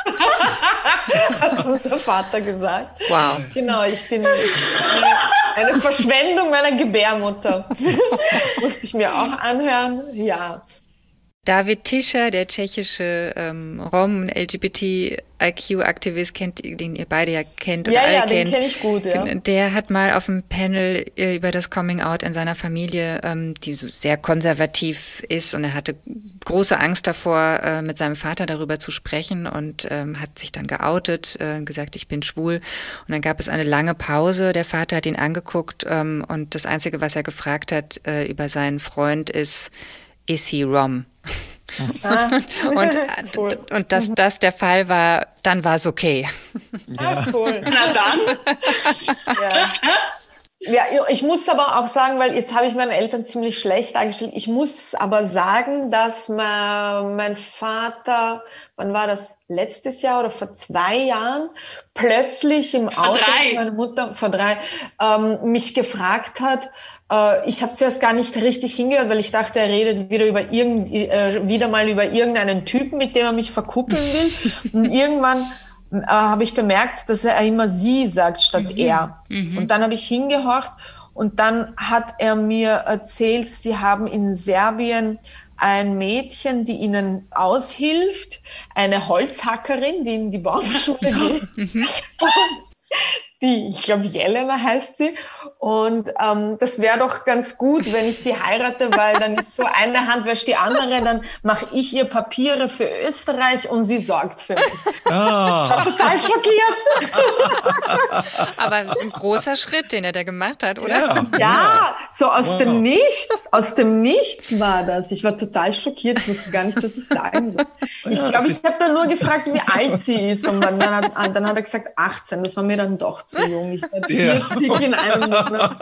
Hat unser Vater gesagt. Wow. Genau, ich bin eine Verschwendung meiner Gebärmutter. Musste ich mir auch anhören. Ja. David Tischer, der tschechische Rom- und LGBTIQ-Aktivist, den ihr beide ja kennt und alle kennt. Ja, den kenne ich gut, ja. Der hat mal auf einem Panel über das Coming-out in seiner Familie, die so sehr konservativ ist, und er hatte große Angst davor, mit seinem Vater darüber zu sprechen, und hat sich dann geoutet, gesagt, ich bin schwul. Und dann gab es eine lange Pause. Der Vater hat ihn angeguckt, und das Einzige, was er gefragt hat über seinen Freund, is he Rom? Und dass das der Fall war, dann war es okay. Ja, cool. Na dann. Ja, ich muss aber auch sagen, weil jetzt habe ich meinen Eltern ziemlich schlecht dargestellt, ich muss aber sagen, dass mein Vater, wann war das, letztes Jahr oder vor 2 Jahren, plötzlich im Auto, meine Mutter, vor 3, mich gefragt hat. Ich habe zuerst gar nicht richtig hingehört, weil ich dachte, er redet wieder mal über irgendeinen Typen, mit dem er mich verkuppeln will. Und irgendwann habe ich bemerkt, dass er immer sie sagt statt er. Und dann habe ich hingehorcht und dann hat er mir erzählt, sie haben in Serbien ein Mädchen, die ihnen aushilft, eine Holzhackerin, die in die Baumschule geht. Ich glaube, Jelena heißt sie. Und das wäre doch ganz gut, wenn ich die heirate, weil dann ist so eine Hand wäscht die andere, dann mache ich ihr Papiere für Österreich und sie sorgt für mich. Ich war total schockiert. Aber es ist ein großer Schritt, den er da gemacht hat, oder? Ja, so aus dem Nichts war das. Ich war total schockiert, ich wusste gar nicht, was ich sagen soll. Ich glaube, ich habe dann nur gefragt, wie alt sie ist. Und dann hat er gesagt 18. Das war mir dann doch zu jung. Ich war 40 in einem Monat.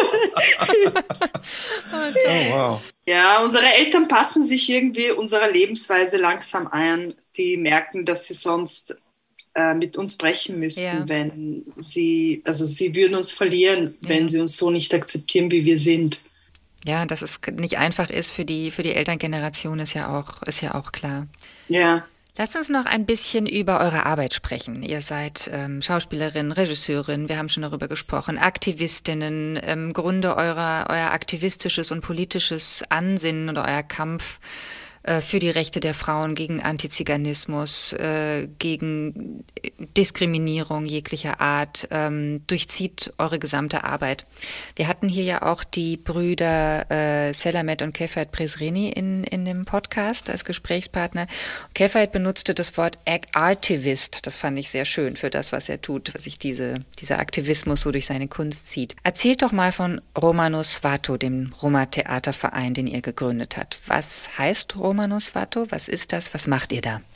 Oh, wow. Ja, unsere Eltern passen sich irgendwie unserer Lebensweise langsam ein. Die merken, dass sie sonst mit uns brechen müssten, wenn sie würden uns verlieren, wenn sie uns so nicht akzeptieren, wie wir sind. Ja, dass es nicht einfach ist für die Elterngeneration, ist ja auch klar. Ja. Lasst uns noch ein bisschen über eure Arbeit sprechen. Ihr seid Schauspielerin, Regisseurin, wir haben schon darüber gesprochen, Aktivistinnen, im Grunde euer aktivistisches und politisches Ansinnen oder euer Kampf für die Rechte der Frauen, gegen Antiziganismus, gegen Diskriminierung jeglicher Art, durchzieht eure gesamte Arbeit. Wir hatten hier ja auch die Brüder Selamet und Kefayet Prezreni in dem Podcast als Gesprächspartner. Kefayet benutzte das Wort Artivist, das fand ich sehr schön für das, was er tut, was sich dieser Aktivismus so durch seine Kunst zieht. Erzählt doch mal von Romano Svato, dem Roma-Theaterverein, den ihr gegründet habt. Was heißt Romano Svato? Was ist das? Was macht ihr da?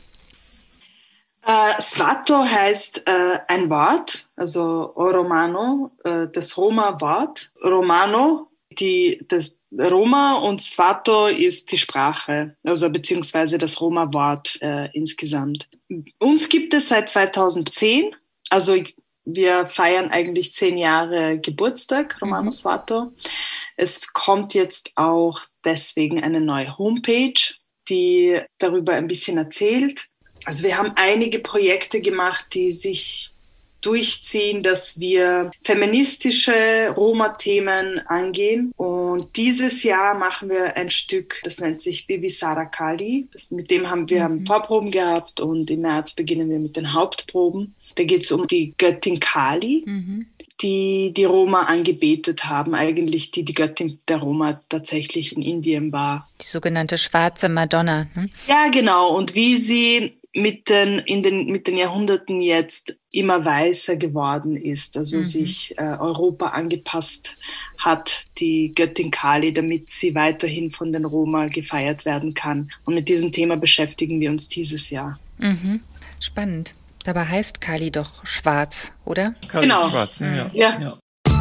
Svato heißt ein Wort, also Romano, das Roma-Wort. Romano, das Roma und Svato ist die Sprache, also beziehungsweise das Roma-Wort insgesamt. Uns gibt es seit 2010, also wir feiern eigentlich 10 Jahre Geburtstag, Romano Svato. Es kommt jetzt auch deswegen eine neue Homepage, die darüber ein bisschen erzählt. Also wir haben einige Projekte gemacht, die sich durchziehen, dass wir feministische Roma-Themen angehen. Und dieses Jahr machen wir ein Stück, das nennt sich Bibi Sara Kali. Mit dem haben wir Vorproben gehabt und im März beginnen wir mit den Hauptproben. Da geht es um die Göttin Kali, die Roma angebetet haben, eigentlich die Göttin der Roma tatsächlich in Indien war. Die sogenannte schwarze Madonna. Ja, genau. Und wie sie mit den Jahrhunderten jetzt immer weißer geworden ist, also sich Europa angepasst hat, die Göttin Kali, damit sie weiterhin von den Roma gefeiert werden kann. Und mit diesem Thema beschäftigen wir uns dieses Jahr. Spannend. Dabei heißt Kali doch schwarz, oder? Kali Genau. ist schwarz, ja. Ja.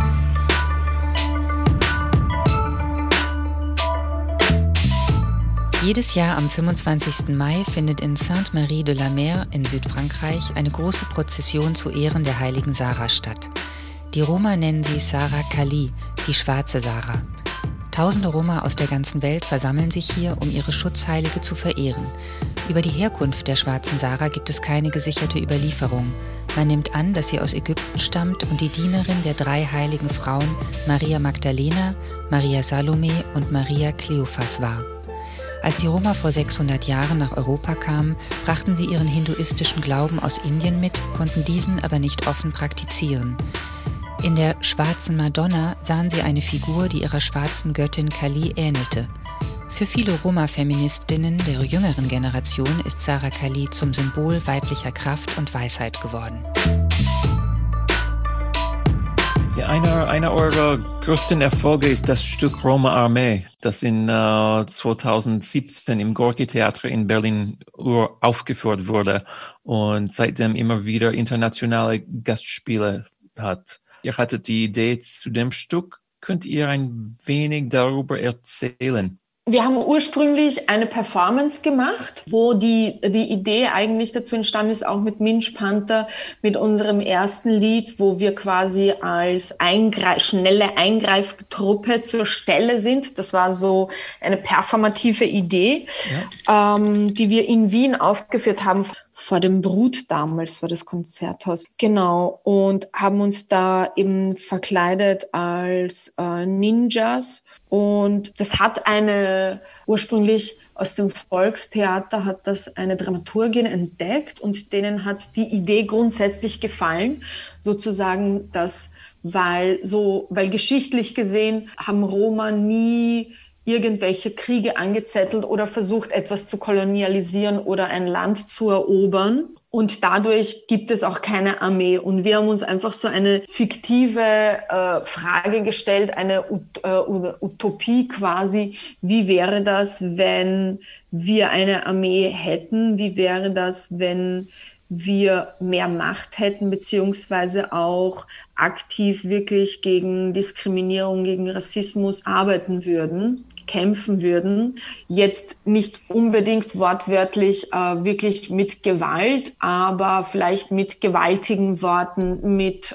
Jedes Jahr am 25. Mai findet in Sainte-Marie-de-la-Mer in Südfrankreich eine große Prozession zu Ehren der heiligen Sarah statt. Die Roma nennen sie Sara Kali, die schwarze Sarah. Tausende Roma aus der ganzen Welt versammeln sich hier, um ihre Schutzheilige zu verehren. Über die Herkunft der schwarzen Sarah gibt es keine gesicherte Überlieferung. Man nimmt an, dass sie aus Ägypten stammt und die Dienerin der 3 heiligen Frauen Maria Magdalena, Maria Salome und Maria Kleophas war. Als die Roma vor 600 Jahren nach Europa kamen, brachten sie ihren hinduistischen Glauben aus Indien mit, konnten diesen aber nicht offen praktizieren. In der schwarzen Madonna sahen sie eine Figur, die ihrer schwarzen Göttin Kali ähnelte. Für viele Roma-Feministinnen der jüngeren Generation ist Sara Kali zum Symbol weiblicher Kraft und Weisheit geworden. Ja, einer eurer größten Erfolge ist das Stück Roma Armee, das in 2017 im Gorki-Theater in Berlin aufgeführt wurde und seitdem immer wieder internationale Gastspiele hat. Ihr hattet die Idee zu dem Stück. Könnt ihr ein wenig darüber erzählen? Wir haben ursprünglich eine Performance gemacht, wo die Idee eigentlich dazu entstanden ist, auch mit Minch Panther, mit unserem ersten Lied, wo wir quasi als schnelle Eingreiftruppe zur Stelle sind. Das war so eine performative Idee, die wir in Wien aufgeführt haben. vor dem Brut damals, war das Konzerthaus. Genau, und haben uns da eben verkleidet als Ninjas. Und das hat ursprünglich aus dem Volkstheater hat das eine Dramaturgin entdeckt und denen hat die Idee grundsätzlich gefallen, sozusagen, weil geschichtlich gesehen haben Roma nie irgendwelche Kriege angezettelt oder versucht, etwas zu kolonialisieren oder ein Land zu erobern. Und dadurch gibt es auch keine Armee. Und wir haben uns einfach so eine fiktive Frage gestellt, eine Utopie quasi. Wie wäre das, wenn wir eine Armee hätten? Wie wäre das, wenn wir mehr Macht hätten, beziehungsweise auch aktiv wirklich gegen Diskriminierung, gegen Rassismus arbeiten würden, kämpfen würden. Jetzt nicht unbedingt wortwörtlich wirklich mit Gewalt, aber vielleicht mit gewaltigen Worten, mit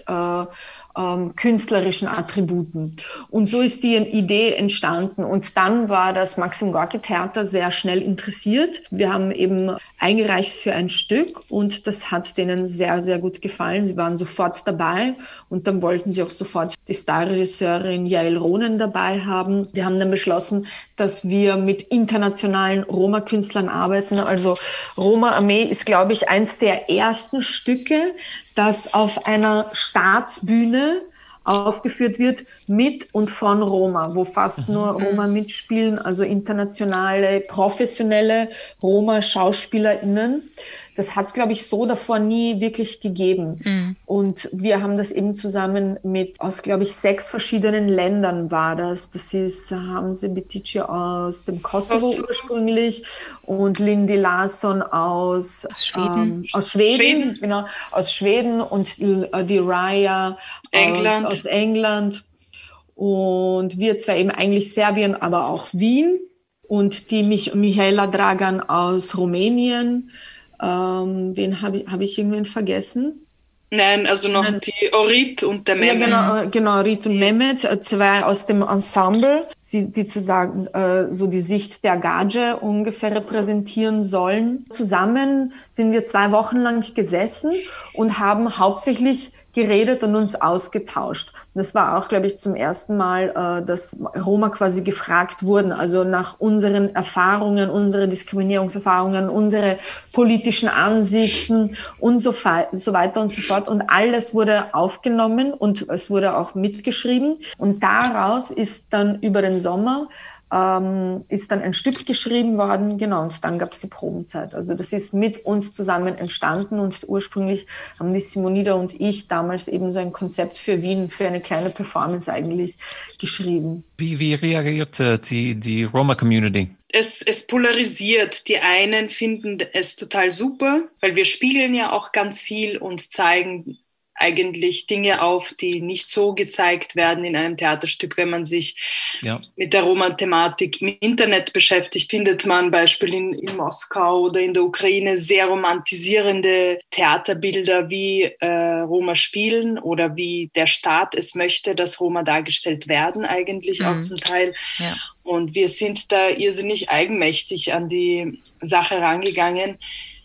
künstlerischen Attributen. Und so ist die Idee entstanden. Und dann war das Maxim Gorki Theater sehr schnell interessiert. Wir haben eben eingereicht für ein Stück und das hat denen sehr, sehr gut gefallen. Sie waren sofort dabei und dann wollten sie auch sofort die Starregisseurin Yael Ronen dabei haben. Wir haben dann beschlossen, dass wir mit internationalen Roma-Künstlern arbeiten. Also Roma Armee ist, glaube ich, eins der ersten Stücke, das auf einer Staatsbühne aufgeführt wird mit und von Roma, wo fast nur Roma mitspielen, also internationale, professionelle Roma-SchauspielerInnen. Das hat es, glaube ich, so davor nie wirklich gegeben. Und wir haben das eben zusammen aus, glaube ich, 6 verschiedenen Ländern war das. Das ist Hamze Bitici aus dem Kosovo ursprünglich und Lindy Larsson aus Schweden. Aus Schweden, genau, aus Schweden und die Raya aus England. Und wir zwei eben eigentlich Serbien, aber auch Wien. Und die Mihaela Dragan aus Rumänien. Wen habe ich irgendwen vergessen? Nein, also noch die Orit und der Mehmet. Ja, genau, Orit und Mehmet, 2 aus dem Ensemble, die sozusagen so die Sicht der Gage ungefähr repräsentieren sollen. Zusammen sind wir 2 Wochen lang gesessen und haben hauptsächlich geredet und uns ausgetauscht. Das war auch, glaube ich, zum ersten Mal, dass Roma quasi gefragt wurden, also nach unseren Erfahrungen, unsere Diskriminierungserfahrungen, unsere politischen Ansichten und so weiter und so fort. Und alles wurde aufgenommen und es wurde auch mitgeschrieben. Und daraus ist dann über den Sommer ist dann ein Stück geschrieben worden, genau, und dann gab es die Probenzeit. Also das ist mit uns zusammen entstanden und ursprünglich haben die Simonida und ich damals eben so ein Konzept für Wien, für eine kleine Performance eigentlich geschrieben. Wie reagiert die Roma-Community? Es polarisiert. Die einen finden es total super, weil wir spiegeln ja auch ganz viel und zeigen eigentlich Dinge auf, die nicht so gezeigt werden in einem Theaterstück. Wenn man sich mit der Roma-Thematik im Internet beschäftigt, findet man Beispiel in Moskau oder in der Ukraine sehr romantisierende Theaterbilder, wie Roma spielen oder wie der Staat es möchte, dass Roma dargestellt werden, eigentlich auch zum Teil. Ja. Und wir sind da irrsinnig eigenmächtig an die Sache rangegangen,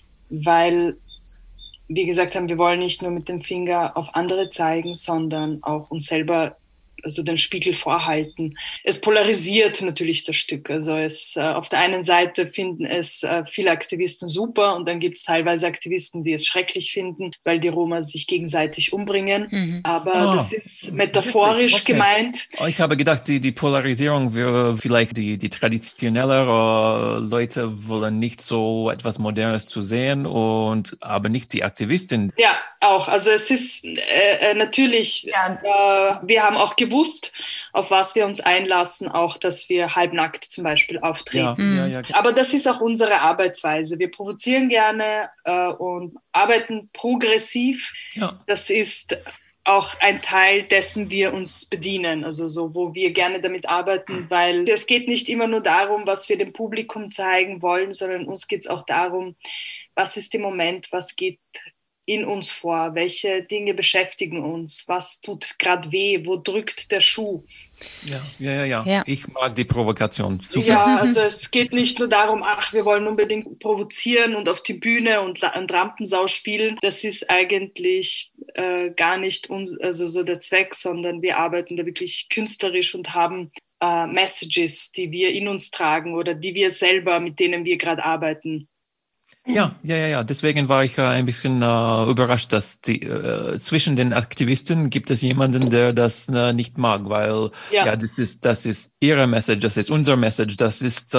weil wie gesagt haben, wir wollen nicht nur mit dem Finger auf andere zeigen, sondern auch uns selber also den Spiegel vorhalten. Es polarisiert natürlich das Stück. Also auf der einen Seite finden es viele Aktivisten super und dann gibt es teilweise Aktivisten, die es schrecklich finden, weil die Roma sich gegenseitig umbringen. Aber das ist metaphorisch gemeint. Ich habe gedacht, die Polarisierung wäre vielleicht die traditionellere Leute wollen nicht so etwas Modernes zu sehen aber nicht die Aktivisten. Ja, auch. Also es ist natürlich, wir haben auch gewusst, auf was wir uns einlassen, auch, dass wir halbnackt zum Beispiel auftreten. Ja, aber das ist auch unsere Arbeitsweise. Wir provozieren gerne und arbeiten progressiv. Ja. Das ist auch ein Teil dessen wir uns bedienen, also so, wo wir gerne damit arbeiten, weil es geht nicht immer nur darum, was wir dem Publikum zeigen wollen, sondern uns geht es auch darum, was ist im Moment, was geht in uns vor? Welche Dinge beschäftigen uns? Was tut gerade weh? Wo drückt der Schuh? Ja. Ich mag die Provokation. Super. Ja, also es geht nicht nur darum, wir wollen unbedingt provozieren und auf die Bühne und Rampensau spielen. Das ist eigentlich gar nicht so der Zweck, sondern wir arbeiten da wirklich künstlerisch und haben Messages, die wir in uns tragen oder die wir selber, mit denen wir gerade arbeiten. Ja. Deswegen war ich ein bisschen überrascht, dass zwischen den Aktivisten gibt es jemanden, der das nicht mag, weil das ist ihre Message, das ist unser Message, das ist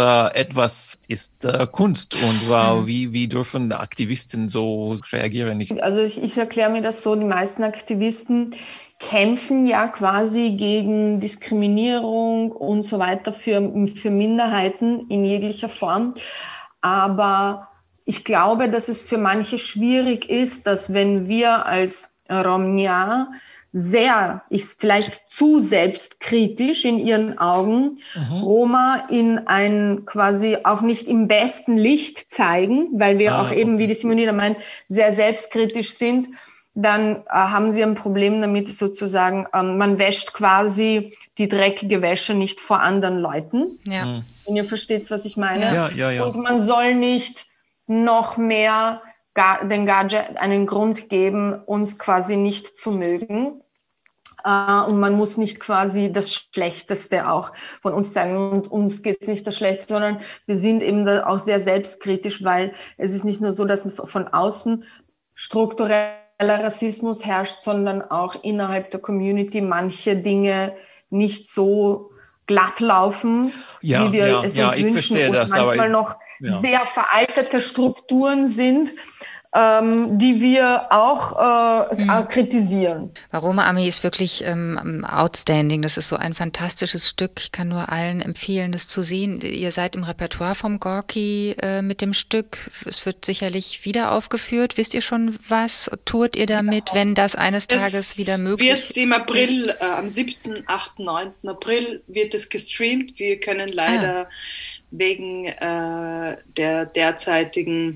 Kunst und wie dürfen Aktivisten so reagieren? Also ich erkläre mir das so, die meisten Aktivisten kämpfen ja quasi gegen Diskriminierung und so weiter für Minderheiten in jeglicher Form, aber ich glaube, dass es für manche schwierig ist, dass wenn wir als Romnia vielleicht zu selbstkritisch in ihren Augen Roma in ein quasi auch nicht im besten Licht zeigen, weil wir auch eben, wie die Simonida meint, sehr selbstkritisch sind, dann haben sie ein Problem damit sozusagen, man wäscht quasi die dreckige Wäsche nicht vor anderen Leuten. Ja. Wenn ihr versteht, was ich meine. Ja. Und man soll nicht noch mehr den Gadget einen Grund geben, uns quasi nicht zu mögen. Und man muss nicht quasi das Schlechteste auch von uns zeigen. Und uns geht es nicht das Schlechteste, sondern wir sind eben da auch sehr selbstkritisch, weil es ist nicht nur so, dass von außen struktureller Rassismus herrscht, sondern auch innerhalb der Community manche Dinge nicht so glatt laufen, wie wir es uns wünschen, und manchmal noch sehr veraltete Strukturen sind, die wir auch kritisieren. Roma Armee ist wirklich outstanding. Das ist so ein fantastisches Stück. Ich kann nur allen empfehlen, das zu sehen. Ihr seid im Repertoire vom Gorki mit dem Stück. Es wird sicherlich wieder aufgeführt. Wisst ihr schon was? Tourt ihr damit, wenn das eines Tages wieder möglich ist? Es wird im April, am 7., 8., 9. April wird es gestreamt. Wir können leider wegen der derzeitigen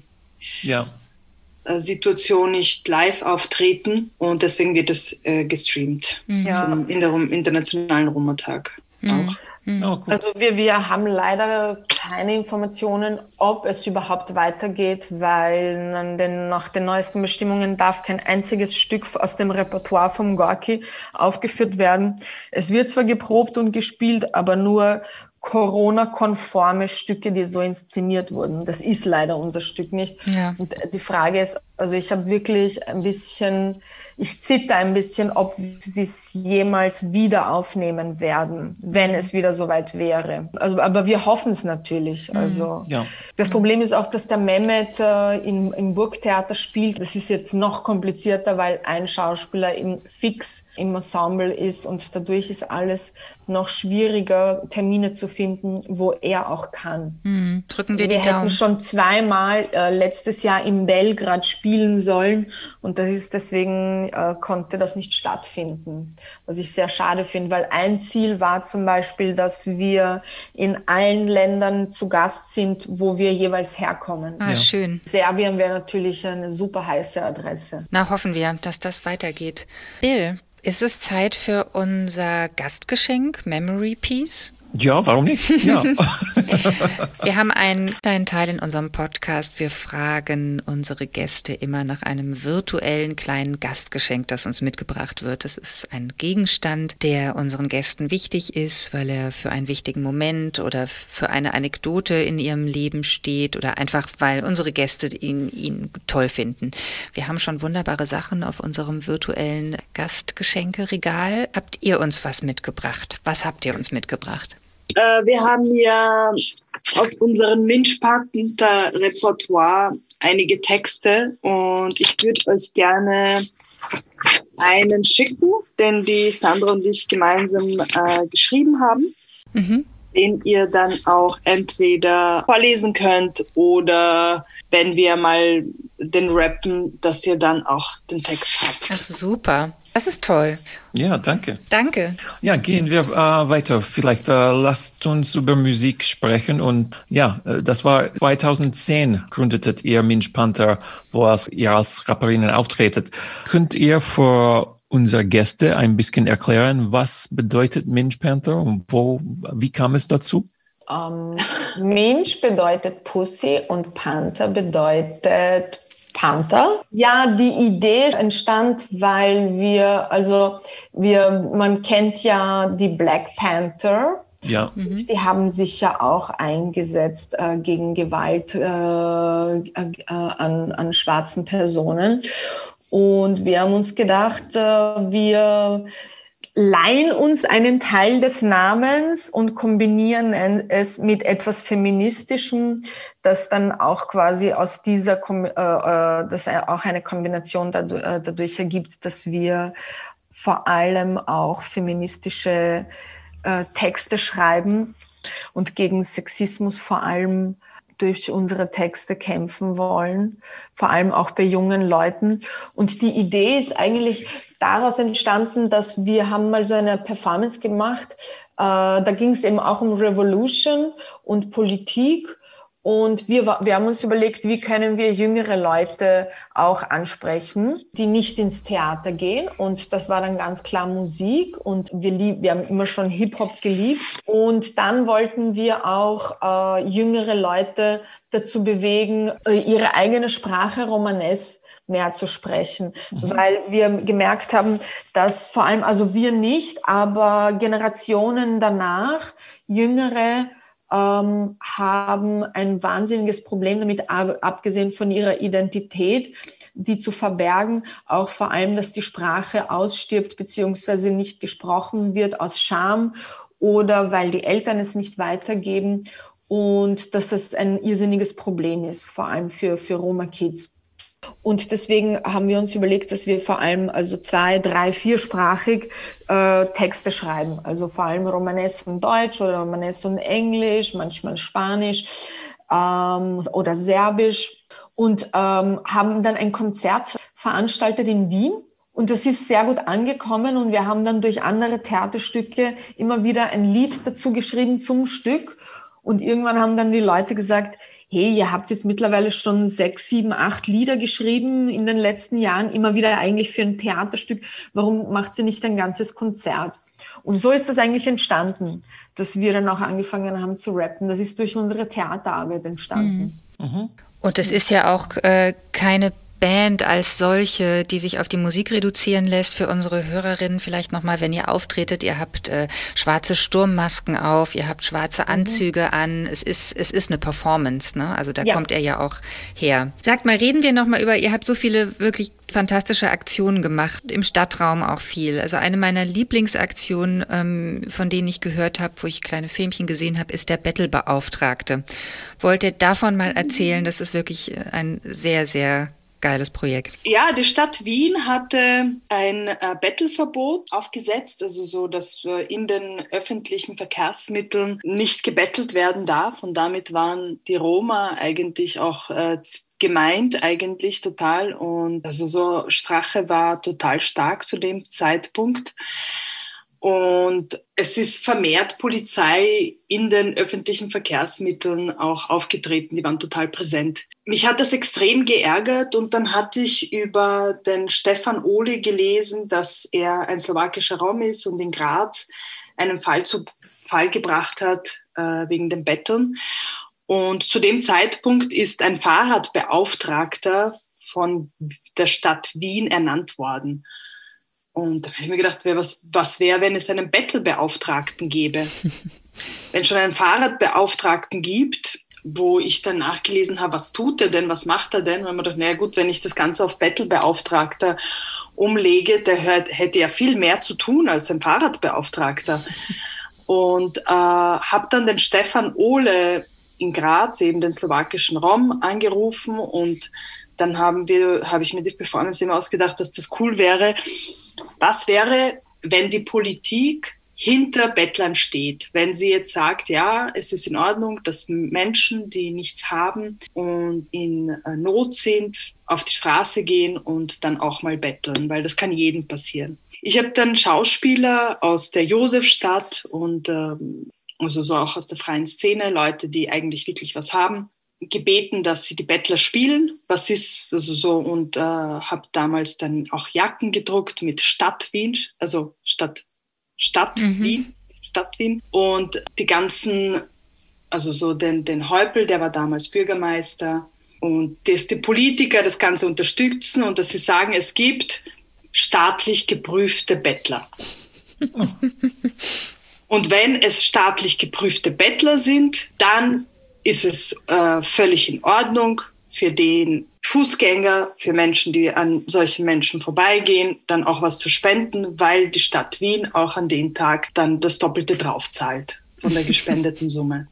Situation nicht live auftreten und deswegen wird es gestreamt zum Internationalen Roma-Tag auch. Also wir haben leider keine Informationen, ob es überhaupt weitergeht, weil nach den neuesten Bestimmungen darf kein einziges Stück aus dem Repertoire vom Gorki aufgeführt werden. Es wird zwar geprobt und gespielt, aber nur Corona-konforme Stücke, die so inszeniert wurden. Das ist leider unser Stück nicht. Ja. Und die Frage ist, also ich habe wirklich ich zitter ein bisschen, ob sie es jemals wieder aufnehmen werden, wenn es wieder soweit wäre. Also, aber wir hoffen es natürlich. Also das Problem ist auch, dass der Mehmet im Burgtheater spielt. Das ist jetzt noch komplizierter, weil ein Schauspieler fix im Ensemble ist und dadurch ist alles noch schwieriger, Termine zu finden, wo er auch kann. Drücken wir die Daumen. Wir hätten schon zweimal letztes Jahr in Belgrad spielen sollen und deswegen konnte das nicht stattfinden, was ich sehr schade finde, weil ein Ziel war zum Beispiel, dass wir in allen Ländern zu Gast sind, wo wir jeweils herkommen. Schön. Serbien wäre natürlich eine super heiße Adresse. Na, hoffen wir, dass das weitergeht. Bill, ist es Zeit für unser Gastgeschenk, Memory Piece? Ja, warum nicht? Ja. Wir haben einen kleinen Teil in unserem Podcast. Wir fragen unsere Gäste immer nach einem virtuellen kleinen Gastgeschenk, das uns mitgebracht wird. Das ist ein Gegenstand, der unseren Gästen wichtig ist, weil er für einen wichtigen Moment oder für eine Anekdote in ihrem Leben steht oder einfach, weil unsere Gäste ihn toll finden. Wir haben schon wunderbare Sachen auf unserem virtuellen Gastgeschenkeregal. Habt ihr uns was mitgebracht? Was habt ihr uns mitgebracht? Wir haben ja aus unserem Minchpark-Repertoire einige Texte und ich würde euch gerne einen schicken, den die Sandra und ich gemeinsam geschrieben haben, den ihr dann auch entweder vorlesen könnt oder wenn wir mal den rappen, dass ihr dann auch den Text habt. Ach, super. Das ist toll. Ja, danke. Danke. Ja, gehen wir weiter. Vielleicht lasst uns über Musik sprechen. Und ja, das war 2010 gründetet ihr Minch Panther, wo ihr als Rapperinnen auftretet. Könnt ihr für unsere Gäste ein bisschen erklären, was bedeutet Minch Panther und wie kam es dazu? Minch bedeutet Pussy und Panther bedeutet Panther. Ja, die Idee entstand, weil man kennt ja die Black Panther. Ja. Die haben sich ja auch eingesetzt gegen Gewalt an schwarzen Personen. Und wir haben uns gedacht, wir leihen uns einen Teil des Namens und kombinieren es mit etwas Feministischem, das dann auch quasi aus dieser, das auch eine Kombination dadurch ergibt, dass wir vor allem auch feministische Texte schreiben und gegen Sexismus vor allem durch unsere Texte kämpfen wollen, vor allem auch bei jungen Leuten. Und die Idee ist eigentlich daraus entstanden, dass wir haben mal so eine Performance gemacht. Da ging es eben auch um Revolution und Politik. Und wir haben uns überlegt, wie können wir jüngere Leute auch ansprechen, die nicht ins Theater gehen. Und das war dann ganz klar Musik. Und wir haben immer schon Hip-Hop geliebt. Und dann wollten wir auch jüngere Leute dazu bewegen, ihre eigene Sprache Romanes mehr zu sprechen. Weil wir gemerkt haben, dass vor allem, also wir nicht, aber Generationen danach, Jüngere, haben ein wahnsinniges Problem damit, abgesehen von ihrer Identität, die zu verbergen, auch vor allem, dass die Sprache ausstirbt beziehungsweise nicht gesprochen wird aus Scham oder weil die Eltern es nicht weitergeben und dass das ein irrsinniges Problem ist, vor allem für Roma-Kids. Und deswegen haben wir uns überlegt, dass wir vor allem also 2-, 3-, 4-sprachig Texte schreiben. Also vor allem Romanes und Deutsch oder Romanes und Englisch, manchmal Spanisch oder Serbisch. Und haben dann ein Konzert veranstaltet in Wien. Und das ist sehr gut angekommen. Und wir haben dann durch andere Theaterstücke immer wieder ein Lied dazu geschrieben zum Stück. Und irgendwann haben dann die Leute gesagt, hey, ihr habt jetzt mittlerweile schon 6, 7, 8 Lieder geschrieben in den letzten Jahren, immer wieder eigentlich für ein Theaterstück. Warum macht ihr nicht ein ganzes Konzert? Und so ist das eigentlich entstanden, dass wir dann auch angefangen haben zu rappen. Das ist durch unsere Theaterarbeit entstanden. Mhm. Und es ist ja auch keine Band als solche, die sich auf die Musik reduzieren lässt. Für unsere Hörerinnen vielleicht nochmal, wenn ihr auftretet, ihr habt schwarze Sturmmasken auf, ihr habt schwarze Anzüge an. Es ist eine Performance, ne? Also da kommt er ja auch her. Sagt mal, reden wir nochmal ihr habt so viele wirklich fantastische Aktionen gemacht, im Stadtraum auch viel. Also eine meiner Lieblingsaktionen, von denen ich gehört habe, wo ich kleine Filmchen gesehen habe, ist der Bettelbeauftragte. Wollt ihr davon mal erzählen? Das ist wirklich ein sehr, sehr geiles Projekt. Ja, die Stadt Wien hatte ein Bettelverbot aufgesetzt, also so, dass in den öffentlichen Verkehrsmitteln nicht gebettelt werden darf. Und damit waren die Roma eigentlich auch gemeint, eigentlich total. Und also so Strache war total stark zu dem Zeitpunkt. Und es ist vermehrt Polizei in den öffentlichen Verkehrsmitteln auch aufgetreten. Die waren total präsent. Mich hat das extrem geärgert und dann hatte ich über den Stefan Ohly gelesen, dass er ein slowakischer Rom ist und in Graz einen Fall zu Fall gebracht hat wegen dem Betteln. Und zu dem Zeitpunkt ist ein Fahrradbeauftragter von der Stadt Wien ernannt worden. Und da habe ich mir gedacht, was wäre, wenn es einen Bettelbeauftragten gäbe? Wenn es schon einen Fahrradbeauftragten gibt, wo ich dann nachgelesen habe, was tut er denn, was macht er denn? Und man dachte, naja gut, wenn ich das Ganze auf Bettelbeauftragter umlege, der hätte ja viel mehr zu tun als ein Fahrradbeauftragter. Und habe dann den Stefan Ohly in Graz, eben den slowakischen Rom, angerufen und dann habe ich mir die Performance immer ausgedacht, dass das cool wäre. Was wäre, wenn die Politik hinter Bettlern steht? Wenn sie jetzt sagt, ja, es ist in Ordnung, dass Menschen, die nichts haben und in Not sind, auf die Straße gehen und dann auch mal betteln, weil das kann jedem passieren. ich habe dann Schauspieler aus der Josefstadt und also so auch aus der freien Szene, Leute, die eigentlich wirklich was haben, gebeten, dass sie die Bettler spielen, was ist, also so, und habe damals dann auch Jacken gedruckt mit Stadt Wien, also Stadt Wien und die ganzen, also so den Häupl, der war damals Bürgermeister und dass die Politiker das Ganze unterstützen und dass sie sagen, es gibt staatlich geprüfte Bettler. Und wenn es staatlich geprüfte Bettler sind, dann ist es völlig in Ordnung für den Fußgänger, für Menschen, die an solchen Menschen vorbeigehen, dann auch was zu spenden, weil die Stadt Wien auch an den Tag dann das Doppelte draufzahlt von der gespendeten Summe.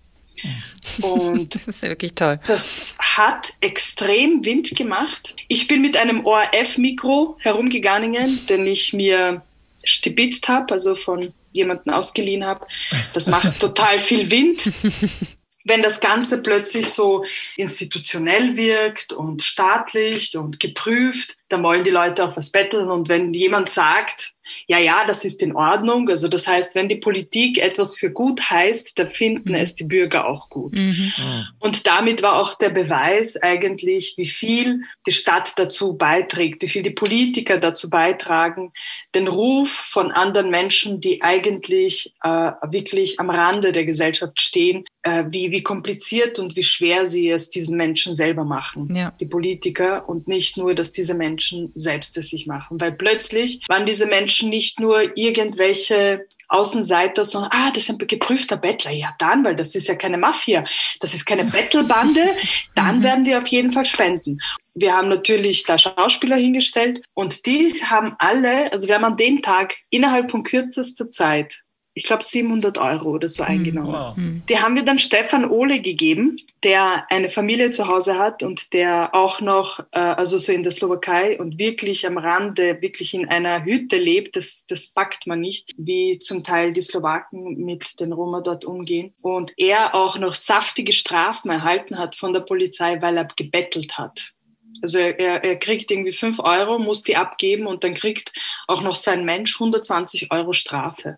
Und das ist ja wirklich toll. Das hat extrem Wind gemacht. Ich bin mit einem ORF-Mikro herumgegangen, den ich mir stibitzt habe, also von jemandem ausgeliehen habe. Das macht total viel Wind. Wenn das Ganze plötzlich so institutionell wirkt und staatlich und geprüft, dann wollen die Leute auch was betteln. Und wenn jemand sagt, ja, das ist in Ordnung, also das heißt, wenn die Politik etwas für gut heißt, dann finden es die Bürger auch gut. Und damit war auch der Beweis eigentlich, wie viel die Stadt dazu beiträgt, wie viel die Politiker dazu beitragen, den Ruf von anderen Menschen, die eigentlich wirklich am Rande der Gesellschaft stehen, wie kompliziert und wie schwer sie es diesen Menschen selber machen, die Politiker, und nicht nur, dass diese Menschen selbst es sich machen. Weil plötzlich waren diese Menschen nicht nur irgendwelche Außenseiter, sondern, das ist ein geprüfter Bettler. Ja, dann, weil das ist ja keine Mafia, das ist keine Bettelbande, dann werden wir auf jeden Fall spenden. Wir haben natürlich da Schauspieler hingestellt und die haben alle, also wir haben an dem Tag innerhalb von kürzester Zeit, ich glaube 700 € oder so eingenommen. Wow. Die haben wir dann Stefan Ohle gegeben, der eine Familie zu Hause hat und der auch noch, also so in der Slowakei und wirklich am Rande, wirklich in einer Hütte lebt. Das packt man nicht, wie zum Teil die Slowaken mit den Roma dort umgehen. Und er auch noch saftige Strafen erhalten hat von der Polizei, weil er gebettelt hat. Also er kriegt irgendwie 5 €, muss die abgeben und dann kriegt auch noch sein Mensch 120 € Strafe.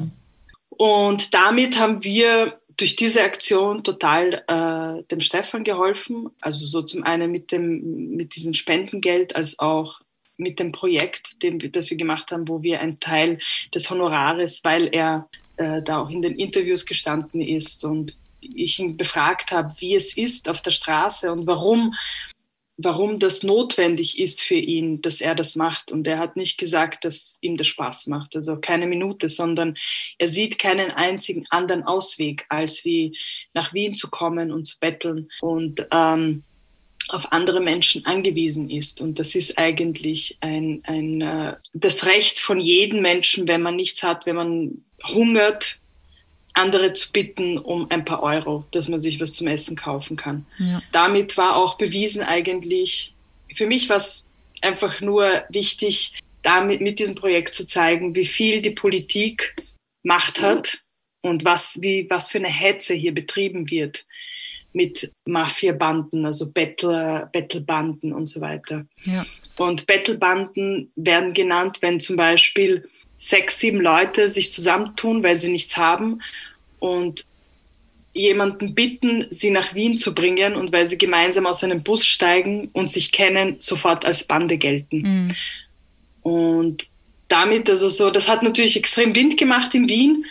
Und damit haben wir durch diese Aktion total dem Stefan geholfen. Also so zum einen mit diesem Spendengeld als auch mit dem Projekt, das wir gemacht haben, wo wir einen Teil des Honorares, weil er da auch in den Interviews gestanden ist und ich ihn befragt habe, wie es ist auf der Straße und warum das notwendig ist für ihn, dass er das macht. Und er hat nicht gesagt, dass ihm das Spaß macht, also keine Minute, sondern er sieht keinen einzigen anderen Ausweg, als wie nach Wien zu kommen und zu betteln und auf andere Menschen angewiesen ist. Und das ist eigentlich das Recht von jedem Menschen, wenn man nichts hat, wenn man hungert, andere zu bitten um ein paar Euro, dass man sich was zum Essen kaufen kann. Ja. Damit war auch bewiesen eigentlich, für mich war es einfach nur wichtig, damit mit diesem Projekt zu zeigen, wie viel die Politik Macht hat und was für eine Hetze hier betrieben wird mit Mafiabanden, also Bettelbanden und so weiter. Ja. Und Bettelbanden werden genannt, wenn zum Beispiel 6, 7 Leute sich zusammentun, weil sie nichts haben und jemanden bitten, sie nach Wien zu bringen und weil sie gemeinsam aus einem Bus steigen und sich kennen, sofort als Bande gelten. Und damit, also so, das hat natürlich extrem Wind gemacht in Wien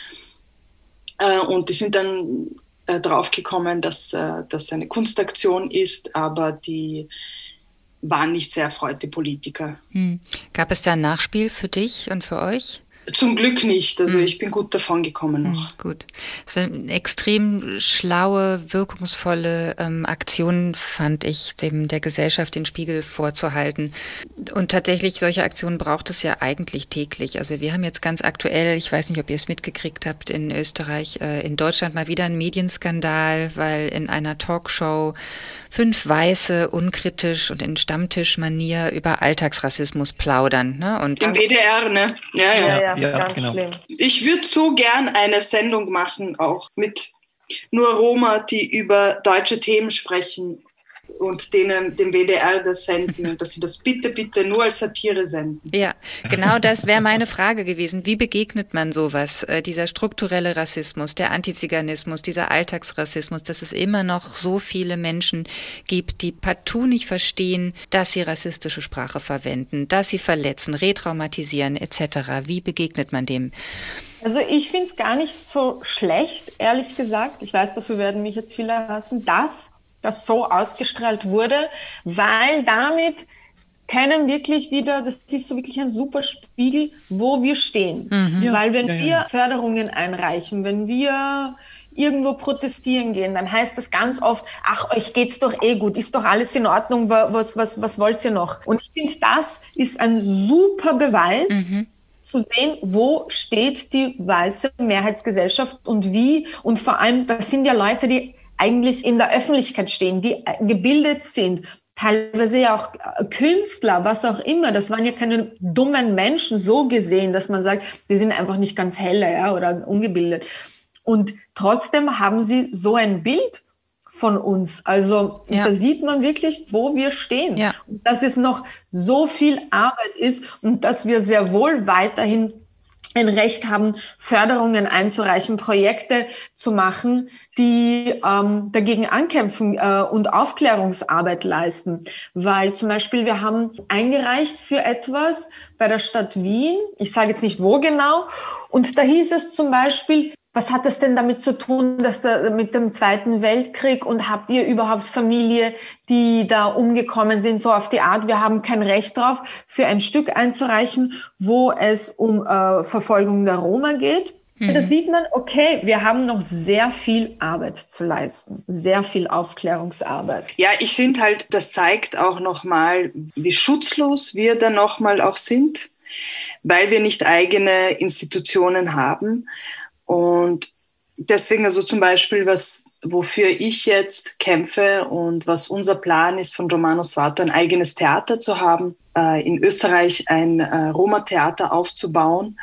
und die sind dann draufgekommen, dass das eine Kunstaktion ist, aber die waren nicht sehr erfreut, die Politiker. Gab es da ein Nachspiel für dich und für euch? Zum Glück nicht. Also ich bin gut davon gekommen noch. Gut. Das ist eine extrem schlaue, wirkungsvolle Aktion, fand ich, der Gesellschaft den Spiegel vorzuhalten. Und tatsächlich, solche Aktionen braucht es ja eigentlich täglich. Also wir haben jetzt ganz aktuell, ich weiß nicht, ob ihr es mitgekriegt habt, in Österreich, in Deutschland mal wieder einen Medienskandal, weil in einer Talkshow 5 Weiße unkritisch und in Stammtischmanier über Alltagsrassismus plaudern. Ne? Und im WDR, ne? Ja, ganz genau. Schlimm. Ich würde so gern eine Sendung machen, auch mit nur Roma, die über deutsche Themen sprechen und denen, dem WDR das senden und dass sie das bitte, bitte nur als Satire senden. Ja, genau das wäre meine Frage gewesen. Wie begegnet man sowas? Dieser strukturelle Rassismus, der Antiziganismus, dieser Alltagsrassismus, dass es immer noch so viele Menschen gibt, die partout nicht verstehen, dass sie rassistische Sprache verwenden, dass sie verletzen, retraumatisieren etc. Wie begegnet man dem? Also ich finde es gar nicht so schlecht, ehrlich gesagt. Ich weiß, dafür werden mich jetzt viele hassen, dass das so ausgestrahlt wurde, weil damit können wirklich wieder, das ist so wirklich ein super Spiegel, wo wir stehen. Weil wenn wir Förderungen einreichen, wenn wir irgendwo protestieren gehen, dann heißt das ganz oft, ach, euch geht's doch eh gut, ist doch alles in Ordnung, was wollt ihr noch? Und ich finde, das ist ein super Beweis, zu sehen, wo steht die weiße Mehrheitsgesellschaft und wie. Und vor allem, das sind ja Leute, die eigentlich in der Öffentlichkeit stehen, die gebildet sind, teilweise ja auch Künstler, was auch immer. Das waren ja keine dummen Menschen, so gesehen, dass man sagt, die sind einfach nicht ganz helle, ja, oder ungebildet. Und trotzdem haben sie so ein Bild von uns. Also da sieht man wirklich, wo wir stehen. Ja. Und dass es noch so viel Arbeit ist und dass wir sehr wohl weiterhin ein Recht haben, Förderungen einzureichen, Projekte zu machen, die dagegen ankämpfen und Aufklärungsarbeit leisten. Weil zum Beispiel wir haben eingereicht für etwas bei der Stadt Wien, ich sage jetzt nicht wo genau, und da hieß es zum Beispiel, was hat das denn damit zu tun, dass da mit dem Zweiten Weltkrieg und habt ihr überhaupt Familie, die da umgekommen sind, so auf die Art, wir haben kein Recht drauf, für ein Stück einzureichen, wo es um Verfolgung der Roma geht. Da sieht man, okay, wir haben noch sehr viel Arbeit zu leisten, sehr viel Aufklärungsarbeit. Ja, ich finde halt, das zeigt auch nochmal, wie schutzlos wir dann nochmal auch sind, weil wir nicht eigene Institutionen haben. Und deswegen, also zum Beispiel, wofür ich jetzt kämpfe und was unser Plan ist, von Romanos Vater ein eigenes Theater zu haben, in Österreich ein Roma-Theater aufzubauen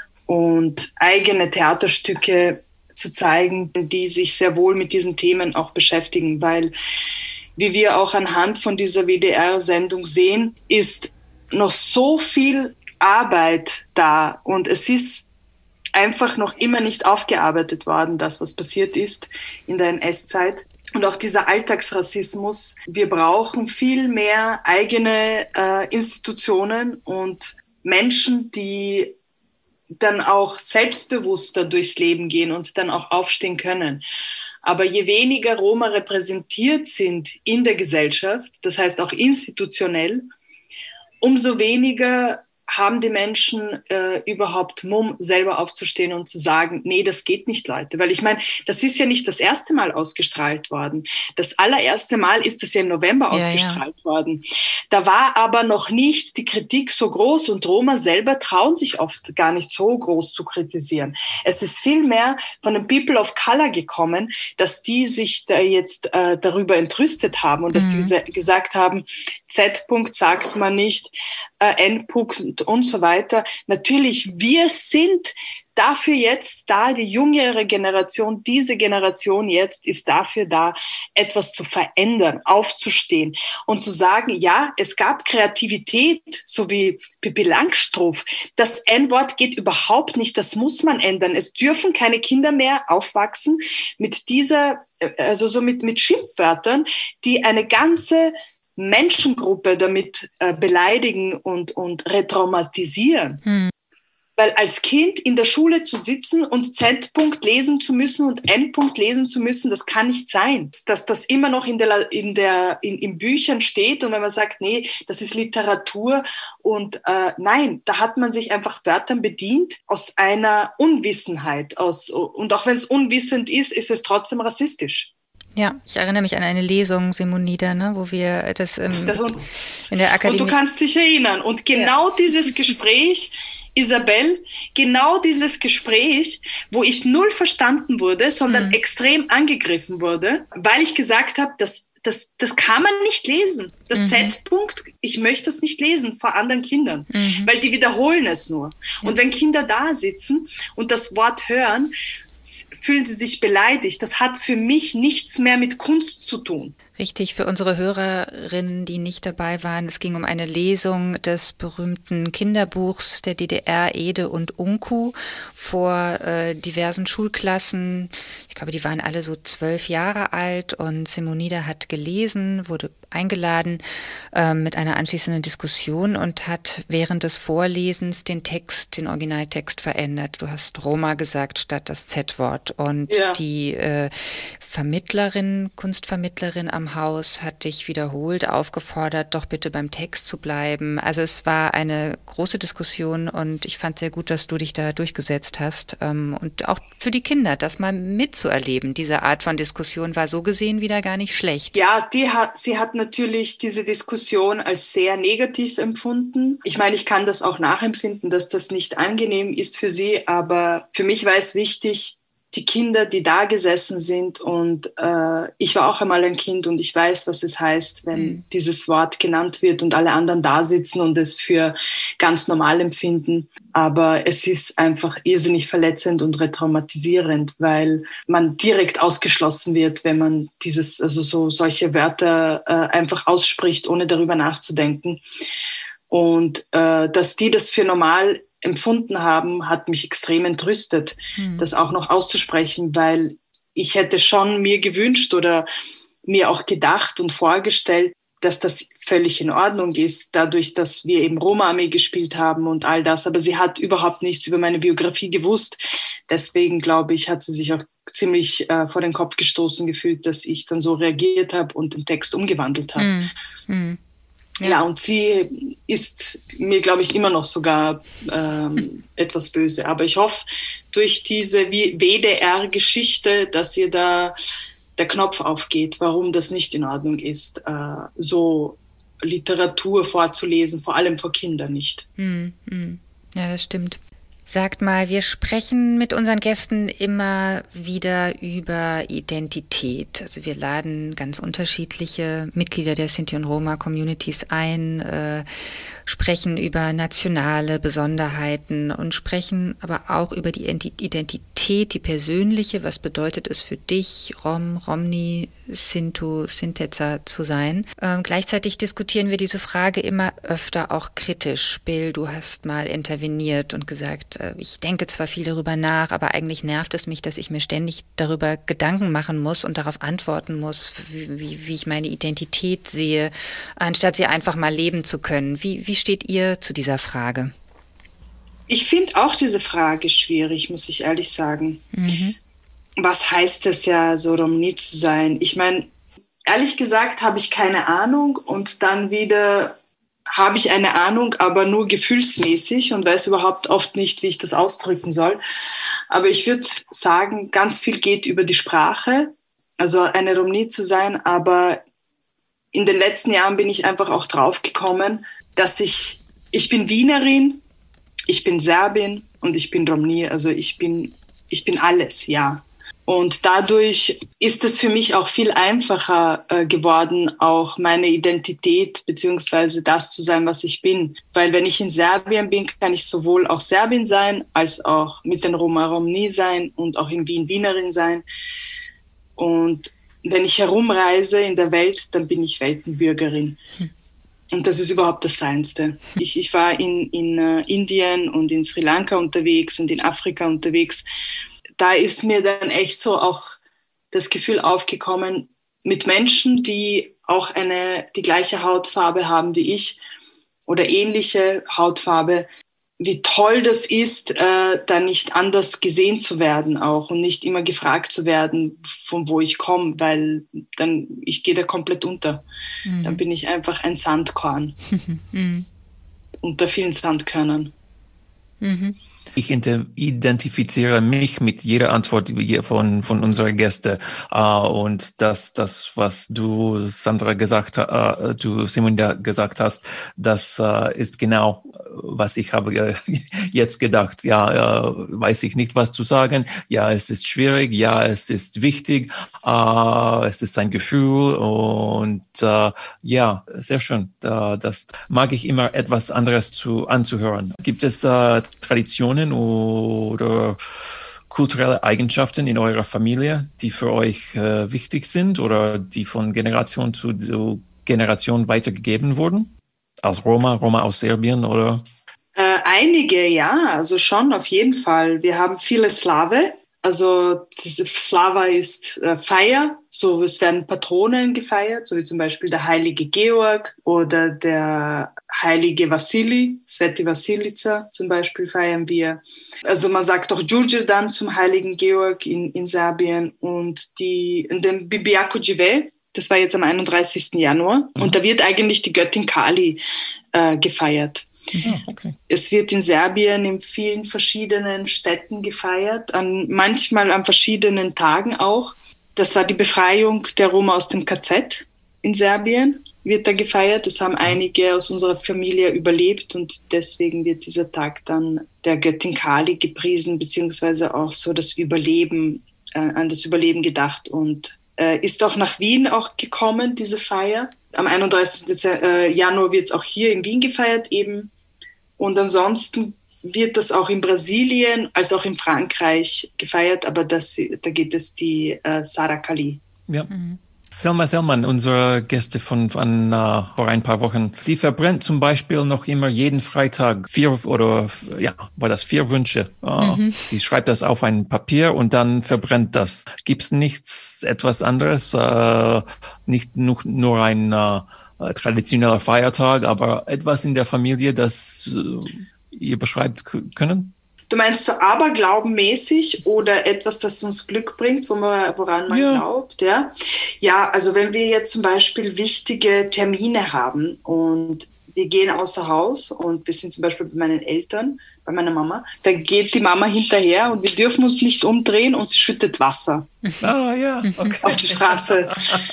und eigene Theaterstücke zu zeigen, die sich sehr wohl mit diesen Themen auch beschäftigen, weil, wie wir auch anhand von dieser WDR-Sendung sehen, ist noch so viel Arbeit da und es ist einfach noch immer nicht aufgearbeitet worden, das, was passiert ist in der NS-Zeit. Und auch dieser Alltagsrassismus. Wir brauchen viel mehr eigene Institutionen und Menschen, die dann auch selbstbewusster durchs Leben gehen und dann auch aufstehen können. Aber je weniger Roma repräsentiert sind in der Gesellschaft, das heißt auch institutionell, umso weniger haben die Menschen überhaupt Mumm, selber aufzustehen und zu sagen, nee, das geht nicht, Leute. Weil ich meine, das ist ja nicht das erste Mal ausgestrahlt worden. Das allererste Mal ist das ja im November ausgestrahlt worden. Da war aber noch nicht die Kritik so groß und Roma selber trauen sich oft gar nicht so groß zu kritisieren. Es ist vielmehr von den People of Color gekommen, dass die sich da jetzt darüber entrüstet haben und dass sie gesagt haben, Z-Punkt sagt man nicht, N-Punkt und so weiter. Natürlich, wir sind dafür jetzt da, die jüngere Generation, diese Generation jetzt ist dafür da, etwas zu verändern, aufzustehen und zu sagen, ja, es gab Kreativität, so wie Pippi Langstrumpf. Das N-Wort geht überhaupt nicht, das muss man ändern. Es dürfen keine Kinder mehr aufwachsen mit dieser, also so mit Schimpfwörtern, die eine ganze Menschengruppe damit beleidigen und retraumatisieren. Weil als Kind in der Schule zu sitzen und Z-Punkt lesen zu müssen und N-Punkt lesen zu müssen, das kann nicht sein. Dass das immer noch in Büchern steht und wenn man sagt, nee, das ist Literatur und nein, da hat man sich einfach Wörtern bedient aus einer Unwissenheit. Und auch wenn es unwissend ist, ist es trotzdem rassistisch. Ja, ich erinnere mich an eine Lesung, Simonida, ne, wo wir das in der Akademie... Und du kannst dich erinnern. Und genau dieses Gespräch, Isabel, genau dieses Gespräch, wo ich null verstanden wurde, sondern extrem angegriffen wurde, weil ich gesagt habe, das kann man nicht lesen. Das Z-Punkt, ich möchte das nicht lesen vor anderen Kindern, weil die wiederholen es nur. Und wenn Kinder da sitzen und das Wort hören, fühlen sie sich beleidigt. Das hat für mich nichts mehr mit Kunst zu tun. Richtig, für unsere Hörerinnen, die nicht dabei waren, es ging um eine Lesung des berühmten Kinderbuchs der DDR, Ede und Unku, vor diversen Schulklassen. Ich glaube, die waren alle so 12 Jahre alt und Simonida hat gelesen, wurde eingeladen mit einer anschließenden Diskussion und hat während des Vorlesens den Originaltext verändert. Du hast Roma gesagt statt das Z-Wort. Und die Kunstvermittlerin am Haus hat dich wiederholt aufgefordert, doch bitte beim Text zu bleiben. Also es war eine große Diskussion und ich fand sehr gut, dass du dich da durchgesetzt hast. Und auch für die Kinder, das mal mitzuerleben, diese Art von Diskussion war so gesehen wieder gar nicht schlecht. Ja, sie hat natürlich diese Diskussion als sehr negativ empfunden. Ich meine, ich kann das auch nachempfinden, dass das nicht angenehm ist für sie, aber für mich war es wichtig, die Kinder, die da gesessen sind und ich war auch einmal ein Kind und ich weiß, was es heißt, wenn dieses Wort genannt wird und alle anderen da sitzen und es für ganz normal empfinden. Aber es ist einfach irrsinnig verletzend und retraumatisierend, weil man direkt ausgeschlossen wird, wenn man solche Wörter einfach ausspricht, ohne darüber nachzudenken. Und dass die das für normal empfunden haben, hat mich extrem entrüstet, das auch noch auszusprechen, weil ich hätte schon mir gewünscht oder mir auch gedacht und vorgestellt, dass das völlig in Ordnung ist, dadurch, dass wir eben Roma-Armee gespielt haben und all das. Aber sie hat überhaupt nichts über meine Biografie gewusst. Deswegen, glaube ich, hat sie sich auch ziemlich vor den Kopf gestoßen gefühlt, dass ich dann so reagiert habe und den Text umgewandelt habe. Ja, und sie ist mir, glaube ich, immer noch sogar etwas böse. Aber ich hoffe, durch diese WDR-Geschichte, dass ihr da der Knopf aufgeht, warum das nicht in Ordnung ist, so Literatur vorzulesen, vor allem vor Kindern nicht. Ja, das stimmt. Sagt mal, wir sprechen mit unseren Gästen immer wieder über Identität. Also wir laden ganz unterschiedliche Mitglieder der Sinti und Roma-Communities ein, sprechen über nationale Besonderheiten und sprechen aber auch über die Identität, die persönliche. Was bedeutet es für dich, Rom, Romni, Sintu, Sintetzer zu sein? Gleichzeitig diskutieren wir diese Frage immer öfter auch kritisch. Bill, du hast mal interveniert und gesagt, ich denke zwar viel darüber nach, aber eigentlich nervt es mich, dass ich mir ständig darüber Gedanken machen muss und darauf antworten muss, wie ich meine Identität sehe, anstatt sie einfach mal leben zu können. Wie steht ihr zu dieser Frage? Ich finde auch diese Frage schwierig, muss ich ehrlich sagen. Was heißt es ja, so Romni zu sein? Ich meine, ehrlich gesagt habe ich keine Ahnung und dann wieder habe ich eine Ahnung, aber nur gefühlsmäßig und weiß überhaupt oft nicht, wie ich das ausdrücken soll. Aber ich würde sagen, ganz viel geht über die Sprache, also eine Romni zu sein. Aber in den letzten Jahren bin ich einfach auch drauf gekommen, dass ich bin Wienerin, ich bin Serbin und ich bin Romni. Also ich bin alles, ja. Und dadurch ist es für mich auch viel einfacher geworden, auch meine Identität beziehungsweise das zu sein, was ich bin. Weil wenn ich in Serbien bin, kann ich sowohl auch Serbin sein, als auch mit den Roma Romni sein und auch in Wien Wienerin sein. Und wenn ich herumreise in der Welt, dann bin ich Weltenbürgerin. Und das ist überhaupt das Feinste. Ich war in Indien und in Sri Lanka unterwegs und in Afrika unterwegs. Da ist mir dann echt so auch das Gefühl aufgekommen, mit Menschen, die auch die gleiche Hautfarbe haben wie ich oder ähnliche Hautfarbe, wie toll das ist, da nicht anders gesehen zu werden auch und nicht immer gefragt zu werden, von wo ich komme, weil dann ich gehe da komplett unter. Dann bin ich einfach ein Sandkorn unter vielen Sandkörnern. Ich identifiziere mich mit jeder Antwort von unserer Gäste. Und das, was du, Sandra, du, Simonida, gesagt hast, das ist genau, was ich habe jetzt gedacht. Ja, weiß ich nicht, was zu sagen. Ja, es ist schwierig. Ja, es ist wichtig. Es ist ein Gefühl. Und ja, sehr schön. Das mag ich immer, etwas anderes anzuhören. Gibt es Traditionen oder kulturelle Eigenschaften in eurer Familie, die für euch wichtig sind oder die von Generation zu Generation weitergegeben wurden? Als Roma aus Serbien oder? Einige, ja, also schon auf jeden Fall. Wir haben viele Slave. Also diese Slava ist Feier, so es werden Patronen gefeiert, so wie zum Beispiel der heilige Georg oder der heilige Vassili, Sveti Vasilisa zum Beispiel feiern wir. Also man sagt auch Đurđerdan zum heiligen Georg in Serbien und den Bibiako Djive, das war jetzt am 31. Januar und da wird eigentlich die Göttin Kali gefeiert. Okay. Es wird in Serbien in vielen verschiedenen Städten gefeiert, manchmal an verschiedenen Tagen auch. Das war die Befreiung der Roma aus dem KZ in Serbien, wird da gefeiert. Das haben einige aus unserer Familie überlebt und deswegen wird dieser Tag dann der Göttin Kali gepriesen, beziehungsweise auch so das Überleben, an das Überleben gedacht und ist auch nach Wien auch gekommen, diese Feier. Am 31. Januar wird es auch hier in Wien gefeiert eben. Und ansonsten wird das auch in Brasilien als auch in Frankreich gefeiert, aber da gibt es die Sara Kali. Ja. Selma Sellmann, unsere Gäste von vor ein paar Wochen. Sie verbrennt zum Beispiel noch immer jeden Freitag 4 Wünsche. Sie schreibt das auf ein Papier und dann verbrennt das. Gibt's etwas anderes? Nicht nur ein traditioneller Feiertag, aber etwas in der Familie, das ihr beschreibt können? Du meinst so aberglaubenmäßig oder etwas, das uns Glück bringt, woran man glaubt? Ja? Ja, also wenn wir jetzt zum Beispiel wichtige Termine haben und wir gehen außer Haus und wir sind zum Beispiel bei meinen Eltern, bei meiner Mama, dann geht die Mama hinterher und wir dürfen uns nicht umdrehen und sie schüttet Wasser auf die Straße.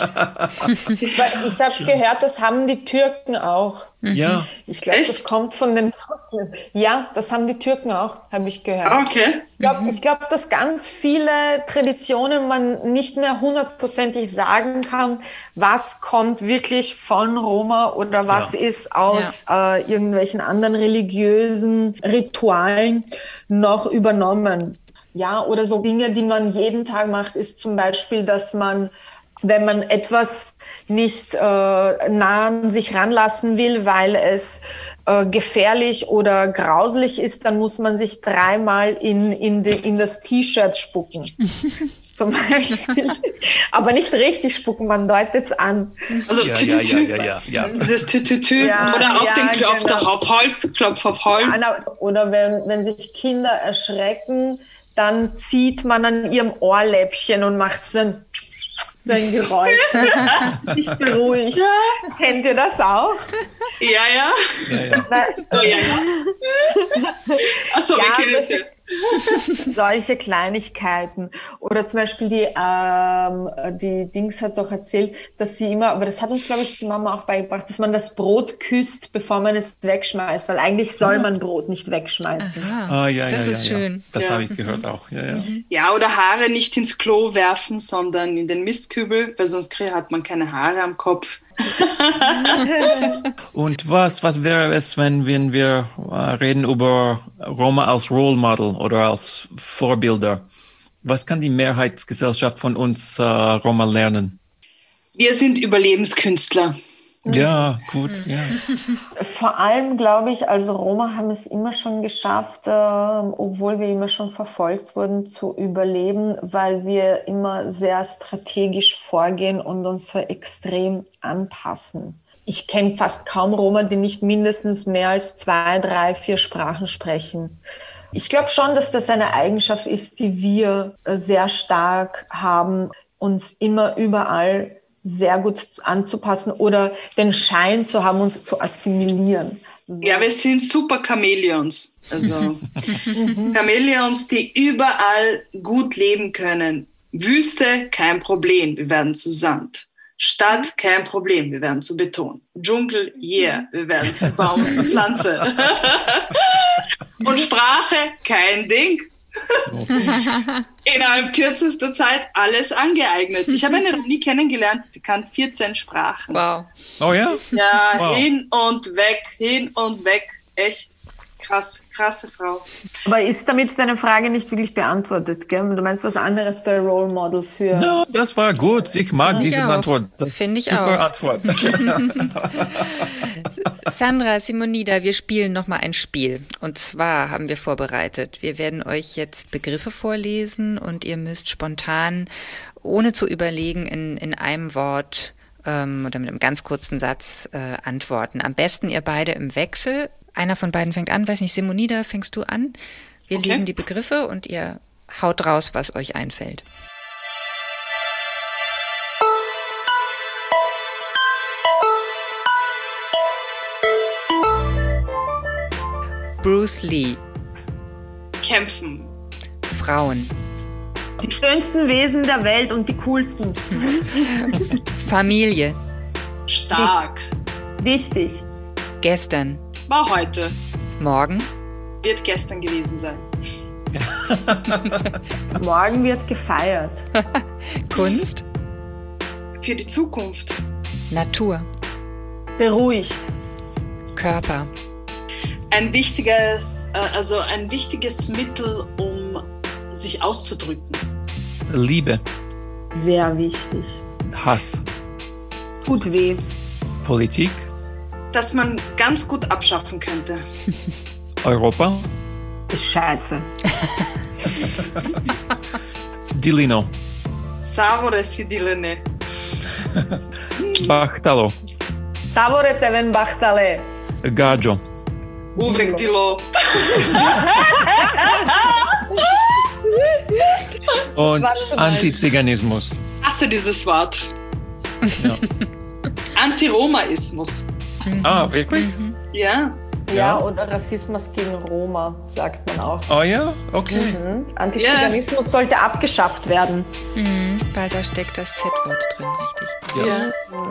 Ich habe gehört, das haben die Türken auch. Ja. Ich glaube, das kommt von den... Ja, das haben die Türken auch, habe ich gehört. Okay. Ich glaube, dass ganz viele Traditionen man nicht mehr 100%ig sagen kann, was kommt wirklich von Roma oder was ist aus irgendwelchen anderen religiösen Ritualen noch übernommen. Ja, oder so Dinge, die man jeden Tag macht, ist zum Beispiel, dass man, wenn man etwas nicht nah an sich ranlassen will, weil es gefährlich oder grauslich ist, dann muss man sich 3-mal in das T-Shirt spucken. Zum Beispiel. Aber nicht richtig spucken, man deutet es an. Also dieses Tütütü oder auf den Klopf, auf Holz, Klopf auf Holz. Oder wenn sich Kinder erschrecken, dann zieht man an ihrem Ohrläppchen und macht so ein Geräusch. Sich beruhigt. Ja. Kennt ihr das auch? Ja. Achso, wir kennen es ja. Solche Kleinigkeiten. Oder zum Beispiel die Dings hat doch erzählt, dass sie immer, aber das hat uns, glaube ich, die Mama auch beigebracht, dass man das Brot küsst, bevor man es wegschmeißt, weil eigentlich soll man Brot nicht wegschmeißen. Das ist schön. Das habe ich gehört auch. Ja, oder Haare nicht ins Klo werfen, sondern in den Mistkübel, weil sonst hat man keine Haare am Kopf. Und was wäre es, wenn wir reden über Roma als Role Model oder als Vorbilder? Was kann die Mehrheitsgesellschaft von uns Roma lernen? Wir sind Überlebenskünstler. Ja, gut. Ja. Vor allem, glaube ich, also Roma haben es immer schon geschafft, obwohl wir immer schon verfolgt wurden, zu überleben, weil wir immer sehr strategisch vorgehen und uns extrem anpassen. Ich kenne fast kaum Roma, die nicht mindestens mehr als 2, 3, 4 Sprachen sprechen. Ich glaube schon, dass das eine Eigenschaft ist, die wir sehr stark haben, uns immer überall sehr gut anzupassen oder den Schein zu haben, uns zu assimilieren. So. Ja, wir sind super Chamäleons. Also Chamäleons, die überall gut leben können. Wüste, kein Problem, wir werden zu Sand. Stadt, kein Problem, wir werden zu Beton. Dschungel, wir werden zu Baum und zu Pflanze. Und Sprache, kein Ding. Innerhalb kürzester Zeit alles angeeignet. Ich habe eine Roni kennengelernt, die kann 14 Sprachen. Wow. Oh ja? Ja, wow. Hin und weg, echt. Krasse Frau. Aber ist damit deine Frage nicht wirklich beantwortet, gell? Du meinst was anderes bei Role Model für... No, das war gut. Ich mag diese Antwort. Finde ich super auch. Antwort. Sandra, Simonida, wir spielen nochmal ein Spiel. Und zwar haben wir vorbereitet. Wir werden euch jetzt Begriffe vorlesen und ihr müsst spontan, ohne zu überlegen, in einem Wort oder mit einem ganz kurzen Satz antworten. Am besten ihr beide im Wechsel. Einer von beiden fängt an, weiß nicht, Simonida, fängst du an? Wir lesen die Begriffe und ihr haut raus, was euch einfällt. Bruce Lee. Kämpfen. Frauen. Die schönsten Wesen der Welt und die coolsten. Familie. Stark. Wichtig. Gestern. War heute. Morgen. Wird gestern gewesen sein. Morgen wird gefeiert. Kunst. Für die Zukunft. Natur. Beruhigt. Körper. Ein wichtiges Mittel, um sich auszudrücken. Liebe. Sehr wichtig. Hass. Tut weh. Politik. Das man ganz gut abschaffen könnte. Europa. Ist scheiße. Dilino. Savore si dilene. Bahtalo. Savorete ven bachtale. Gaggio. Uvrek dilo. Und Antiziganismus. Hasse dieses Wort. Ja. Antiromaismus. Ah, wirklich? Ja. Ja, oder Rassismus gegen Roma, sagt man auch. Oh ja? Okay. Antiziganismus sollte abgeschafft werden. Weil da steckt das Z-Wort drin, richtig. Ja.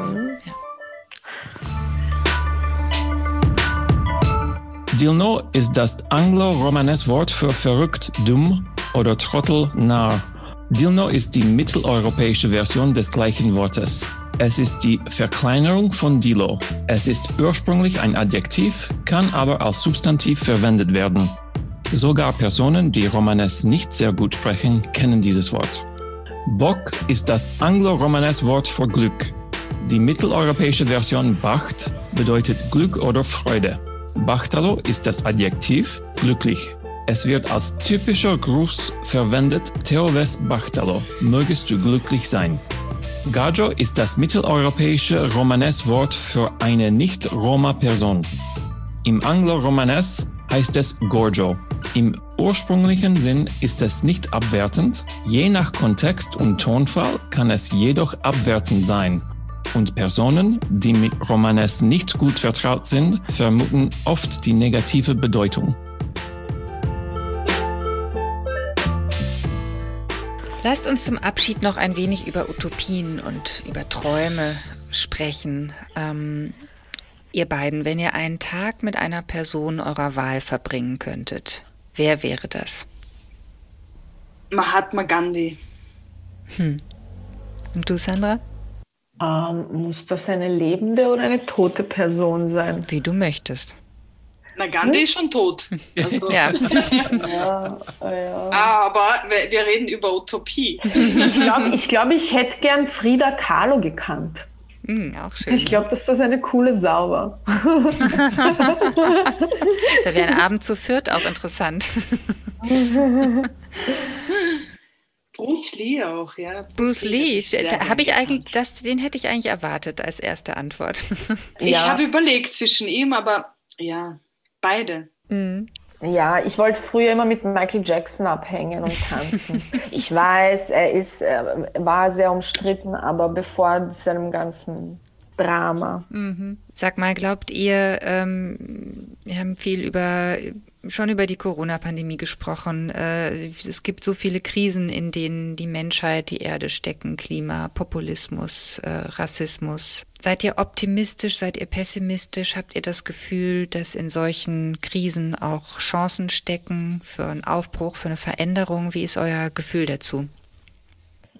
Dilno ist das anglo-romanes Wort für verrückt, dumm oder Trottel, Narr. Dilno ist die mitteleuropäische Version des gleichen Wortes. Es ist die Verkleinerung von Dilo. Es ist ursprünglich ein Adjektiv, kann aber als Substantiv verwendet werden. Sogar Personen, die Romanes nicht sehr gut sprechen, kennen dieses Wort. Bock ist das anglo-romanes Wort für Glück. Die mitteleuropäische Version Bacht bedeutet Glück oder Freude. Bachtalo ist das Adjektiv glücklich. Es wird als typischer Gruß verwendet, Teoves Bachtalo, mögest du glücklich sein. Gaggio ist das mitteleuropäische Romanes-Wort für eine Nicht-Roma-Person. Im Anglo-Romanes heißt es Gorgio. Im ursprünglichen Sinn ist es nicht abwertend, je nach Kontext und Tonfall kann es jedoch abwertend sein. Und Personen, die mit Romanes nicht gut vertraut sind, vermuten oft die negative Bedeutung. Lasst uns zum Abschied noch ein wenig über Utopien und über Träume sprechen. Ihr beiden, wenn ihr einen Tag mit einer Person eurer Wahl verbringen könntet, wer wäre das? Mahatma Gandhi. Und du, Sandra? Muss das eine lebende oder eine tote Person sein? Wie du möchtest. Na, Gandhi ist schon tot. Also, Ja. aber wir reden über Utopie. Ich glaube, ich hätte gern Frida Kahlo gekannt. Auch schön. Ich glaube, dass das eine coole Sau war. Da wäre ein Abend zu viert auch interessant. Bruce Lee auch, ja. Bruce Lee, den den hätte ich eigentlich erwartet als erste Antwort. Ich habe überlegt zwischen ihm, aber ja, beide. Ja, ich wollte früher immer mit Michael Jackson abhängen und tanzen. Ich weiß, war sehr umstritten, aber bevor seinem ganzen Drama. Sag mal, glaubt ihr, wir haben schon über die Corona-Pandemie gesprochen. Es gibt so viele Krisen, in denen die Menschheit, die Erde stecken. Klima, Populismus, Rassismus. Seid ihr optimistisch? Seid ihr pessimistisch? Habt ihr das Gefühl, dass in solchen Krisen auch Chancen stecken für einen Aufbruch, für eine Veränderung? Wie ist euer Gefühl dazu?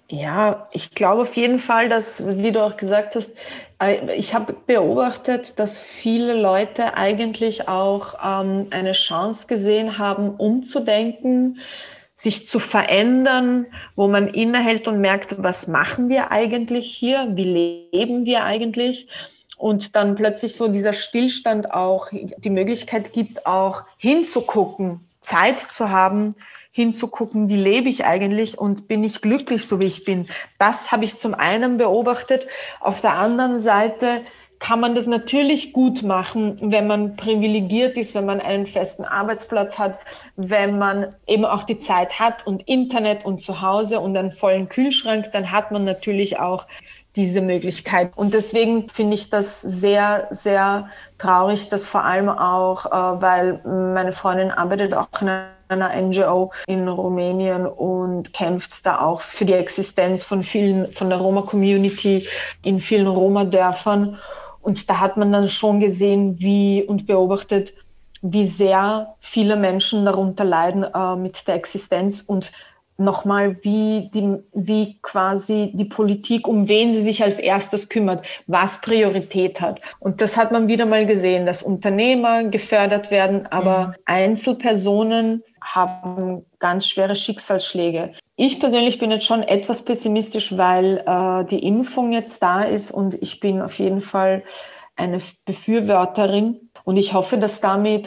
Ja, ich glaube auf jeden Fall, dass, wie du auch gesagt hast, ich habe beobachtet, dass viele Leute eigentlich auch eine Chance gesehen haben, umzudenken, sich zu verändern, wo man innehält und merkt, was machen wir eigentlich hier, wie leben wir eigentlich? Und dann plötzlich so dieser Stillstand auch die Möglichkeit gibt, auch hinzugucken, Zeit zu haben, hinzugucken, wie lebe ich eigentlich und bin ich glücklich, so wie ich bin. Das habe ich zum einen beobachtet. Auf der anderen Seite kann man das natürlich gut machen, wenn man privilegiert ist, wenn man einen festen Arbeitsplatz hat, wenn man eben auch die Zeit hat und Internet und zu Hause und einen vollen Kühlschrank, dann hat man natürlich auch diese Möglichkeit. Und deswegen finde ich das sehr, sehr traurig, dass vor allem auch, weil meine Freundin arbeitet auch in einer NGO in Rumänien und kämpft da auch für die Existenz von der Roma-Community in vielen Roma-Dörfern. Und da hat man dann schon gesehen, und beobachtet, wie sehr viele Menschen darunter leiden mit der Existenz und nochmal, wie quasi die Politik, um wen sie sich als erstes kümmert, was Priorität hat. Und das hat man wieder mal gesehen, dass Unternehmer gefördert werden, aber Einzelpersonen haben ganz schwere Schicksalsschläge. Ich persönlich bin jetzt schon etwas pessimistisch, weil die Impfung jetzt da ist und ich bin auf jeden Fall eine Befürworterin und ich hoffe, dass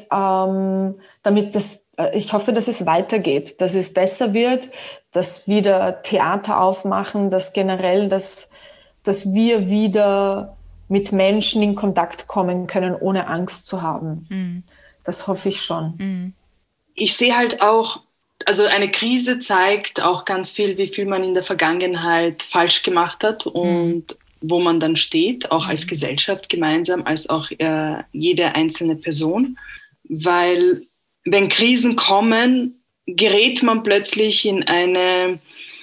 ich hoffe, dass es weitergeht, dass es besser wird, dass wieder Theater aufmachen, dass generell, dass wir wieder mit Menschen in Kontakt kommen können, ohne Angst zu haben. Mhm. Das hoffe ich schon. Mhm. Ich sehe halt auch, also eine Krise zeigt auch ganz viel, wie viel man in der Vergangenheit falsch gemacht hat und wo man dann steht, auch als Gesellschaft gemeinsam, als auch jede einzelne Person, weil wenn Krisen kommen, gerät man plötzlich in eine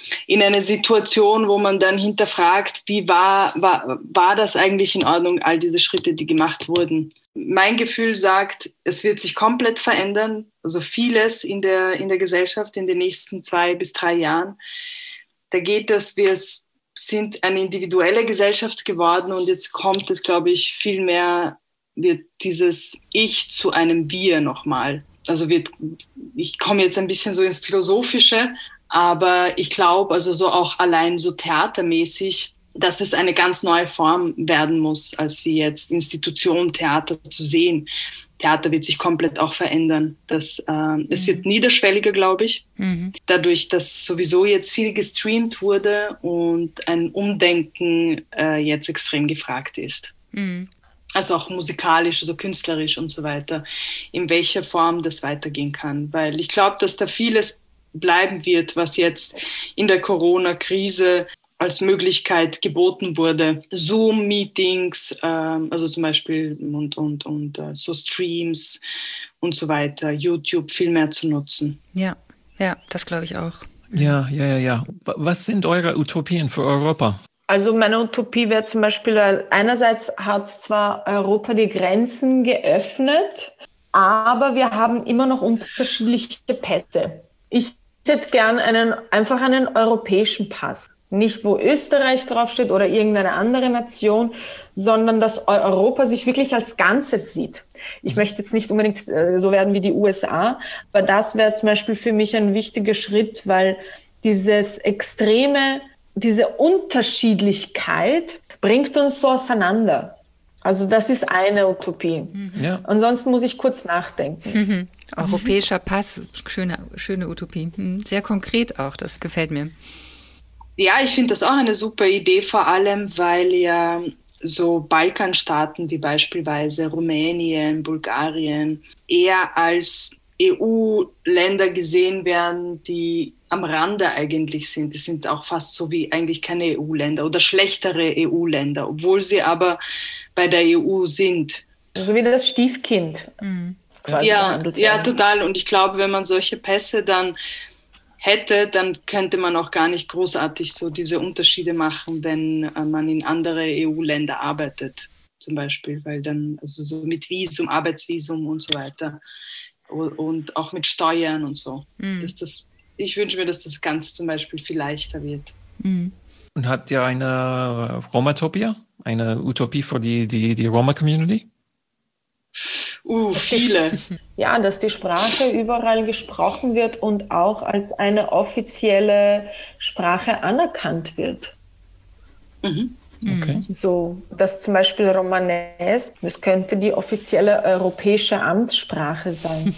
Situation, wo man dann hinterfragt, wie war das eigentlich in Ordnung, all diese Schritte, die gemacht wurden. Mein Gefühl sagt, es wird sich komplett verändern, also vieles in der Gesellschaft in den nächsten 2 bis 3 Jahren. Da geht es, wir sind eine individuelle Gesellschaft geworden und jetzt kommt es, glaube ich, viel mehr, wird dieses Ich zu einem Wir nochmal. Also ich komme jetzt ein bisschen so ins Philosophische, aber ich glaube, also so auch allein so theatermäßig, dass es eine ganz neue Form werden muss, als wie jetzt Institution Theater zu sehen. Theater wird sich komplett auch verändern. Es wird niederschwelliger, glaube ich, dadurch, dass sowieso jetzt viel gestreamt wurde und ein Umdenken jetzt extrem gefragt ist. Mhm. Also auch musikalisch, also künstlerisch und so weiter, in welcher Form das weitergehen kann. Weil ich glaube, dass da vieles bleiben wird, was jetzt in der Corona-Krise als Möglichkeit geboten wurde. Zoom-Meetings, also zum Beispiel und so Streams und so weiter, YouTube viel mehr zu nutzen. Ja, das glaube ich auch. Ja. Was sind eure Utopien für Europa? Also meine Utopie wäre zum Beispiel, einerseits hat zwar Europa die Grenzen geöffnet, aber wir haben immer noch unterschiedliche Pässe. Ich hätte gern einfach einen europäischen Pass. Nicht, wo Österreich draufsteht oder irgendeine andere Nation, sondern dass Europa sich wirklich als Ganzes sieht. Ich möchte jetzt nicht unbedingt so werden wie die USA, aber das wäre zum Beispiel für mich ein wichtiger Schritt, weil diese Unterschiedlichkeit bringt uns so auseinander. Also das ist eine Utopie. Ja. Ansonsten muss ich kurz nachdenken. Europäischer Pass, schöne Utopie. Sehr konkret auch, das gefällt mir. Ja, ich finde das auch eine super Idee, vor allem, weil ja so Balkanstaaten wie beispielsweise Rumänien, Bulgarien eher als EU-Länder gesehen werden, die am Rande eigentlich sind. Die sind auch fast so wie eigentlich keine EU-Länder oder schlechtere EU-Länder, obwohl sie aber bei der EU sind. So wie das Stiefkind. Ja, total. Und ich glaube, wenn man solche Pässe dann hätte, dann könnte man auch gar nicht großartig so diese Unterschiede machen, wenn man in andere EU-Länder arbeitet, zum Beispiel, weil dann also so mit Visum, Arbeitsvisum und so weiter und auch mit Steuern und so. Ich wünsche mir, dass das Ganze zum Beispiel viel leichter wird. Mhm. Und habt ihr eine Romatopia? Eine Utopie für die Roma-Community? Viele. Ja, dass die Sprache überall gesprochen wird und auch als eine offizielle Sprache anerkannt wird. Mhm. Okay. So, dass zum Beispiel Romanes, das könnte die offizielle europäische Amtssprache sein.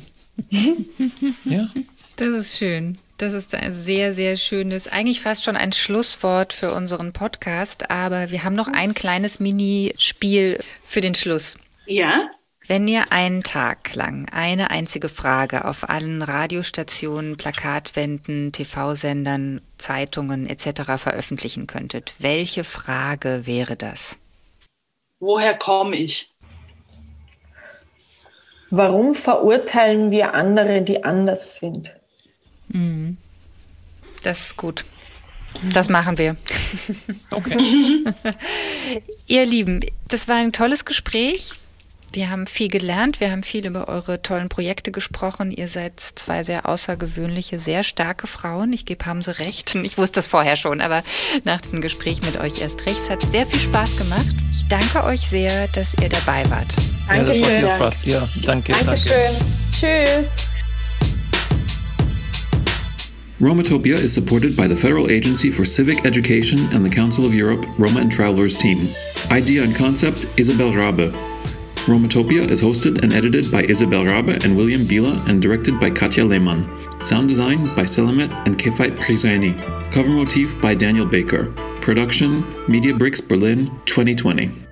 Ja. Das ist schön. Das ist ein sehr, sehr schönes, eigentlich fast schon ein Schlusswort für unseren Podcast, aber wir haben noch ein kleines Minispiel für den Schluss. Ja? Wenn ihr einen Tag lang eine einzige Frage auf allen Radiostationen, Plakatwänden, TV-Sendern, Zeitungen etc. veröffentlichen könntet, welche Frage wäre das? Woher komme ich? Warum verurteilen wir andere, die anders sind? Das ist gut. Das machen wir. Okay. Ihr Lieben, das war ein tolles Gespräch. Wir haben viel gelernt, wir haben viel über eure tollen Projekte gesprochen. Ihr seid zwei sehr außergewöhnliche, sehr starke Frauen. Ich gebe Hamse recht. Ich wusste das vorher schon, aber nach dem Gespräch mit euch erst recht. Es hat sehr viel Spaß gemacht. Ich danke euch sehr, dass ihr dabei wart. Ja, das macht viel Dankeschön. Spaß. Ja, danke. Dankeschön. Tschüss. Romatopia is supported by the Federal Agency for Civic Education and the Council of Europe Roma and Travelers team. Idea and concept, Isabel Rabe. Romatopia is hosted and edited by Isabel Rabe and William Bila and directed by Katja Lehmann. Sound design by Selamet and Kefait Prizani. Cover motif by Daniel Baker. Production, Media Bricks Berlin 2020.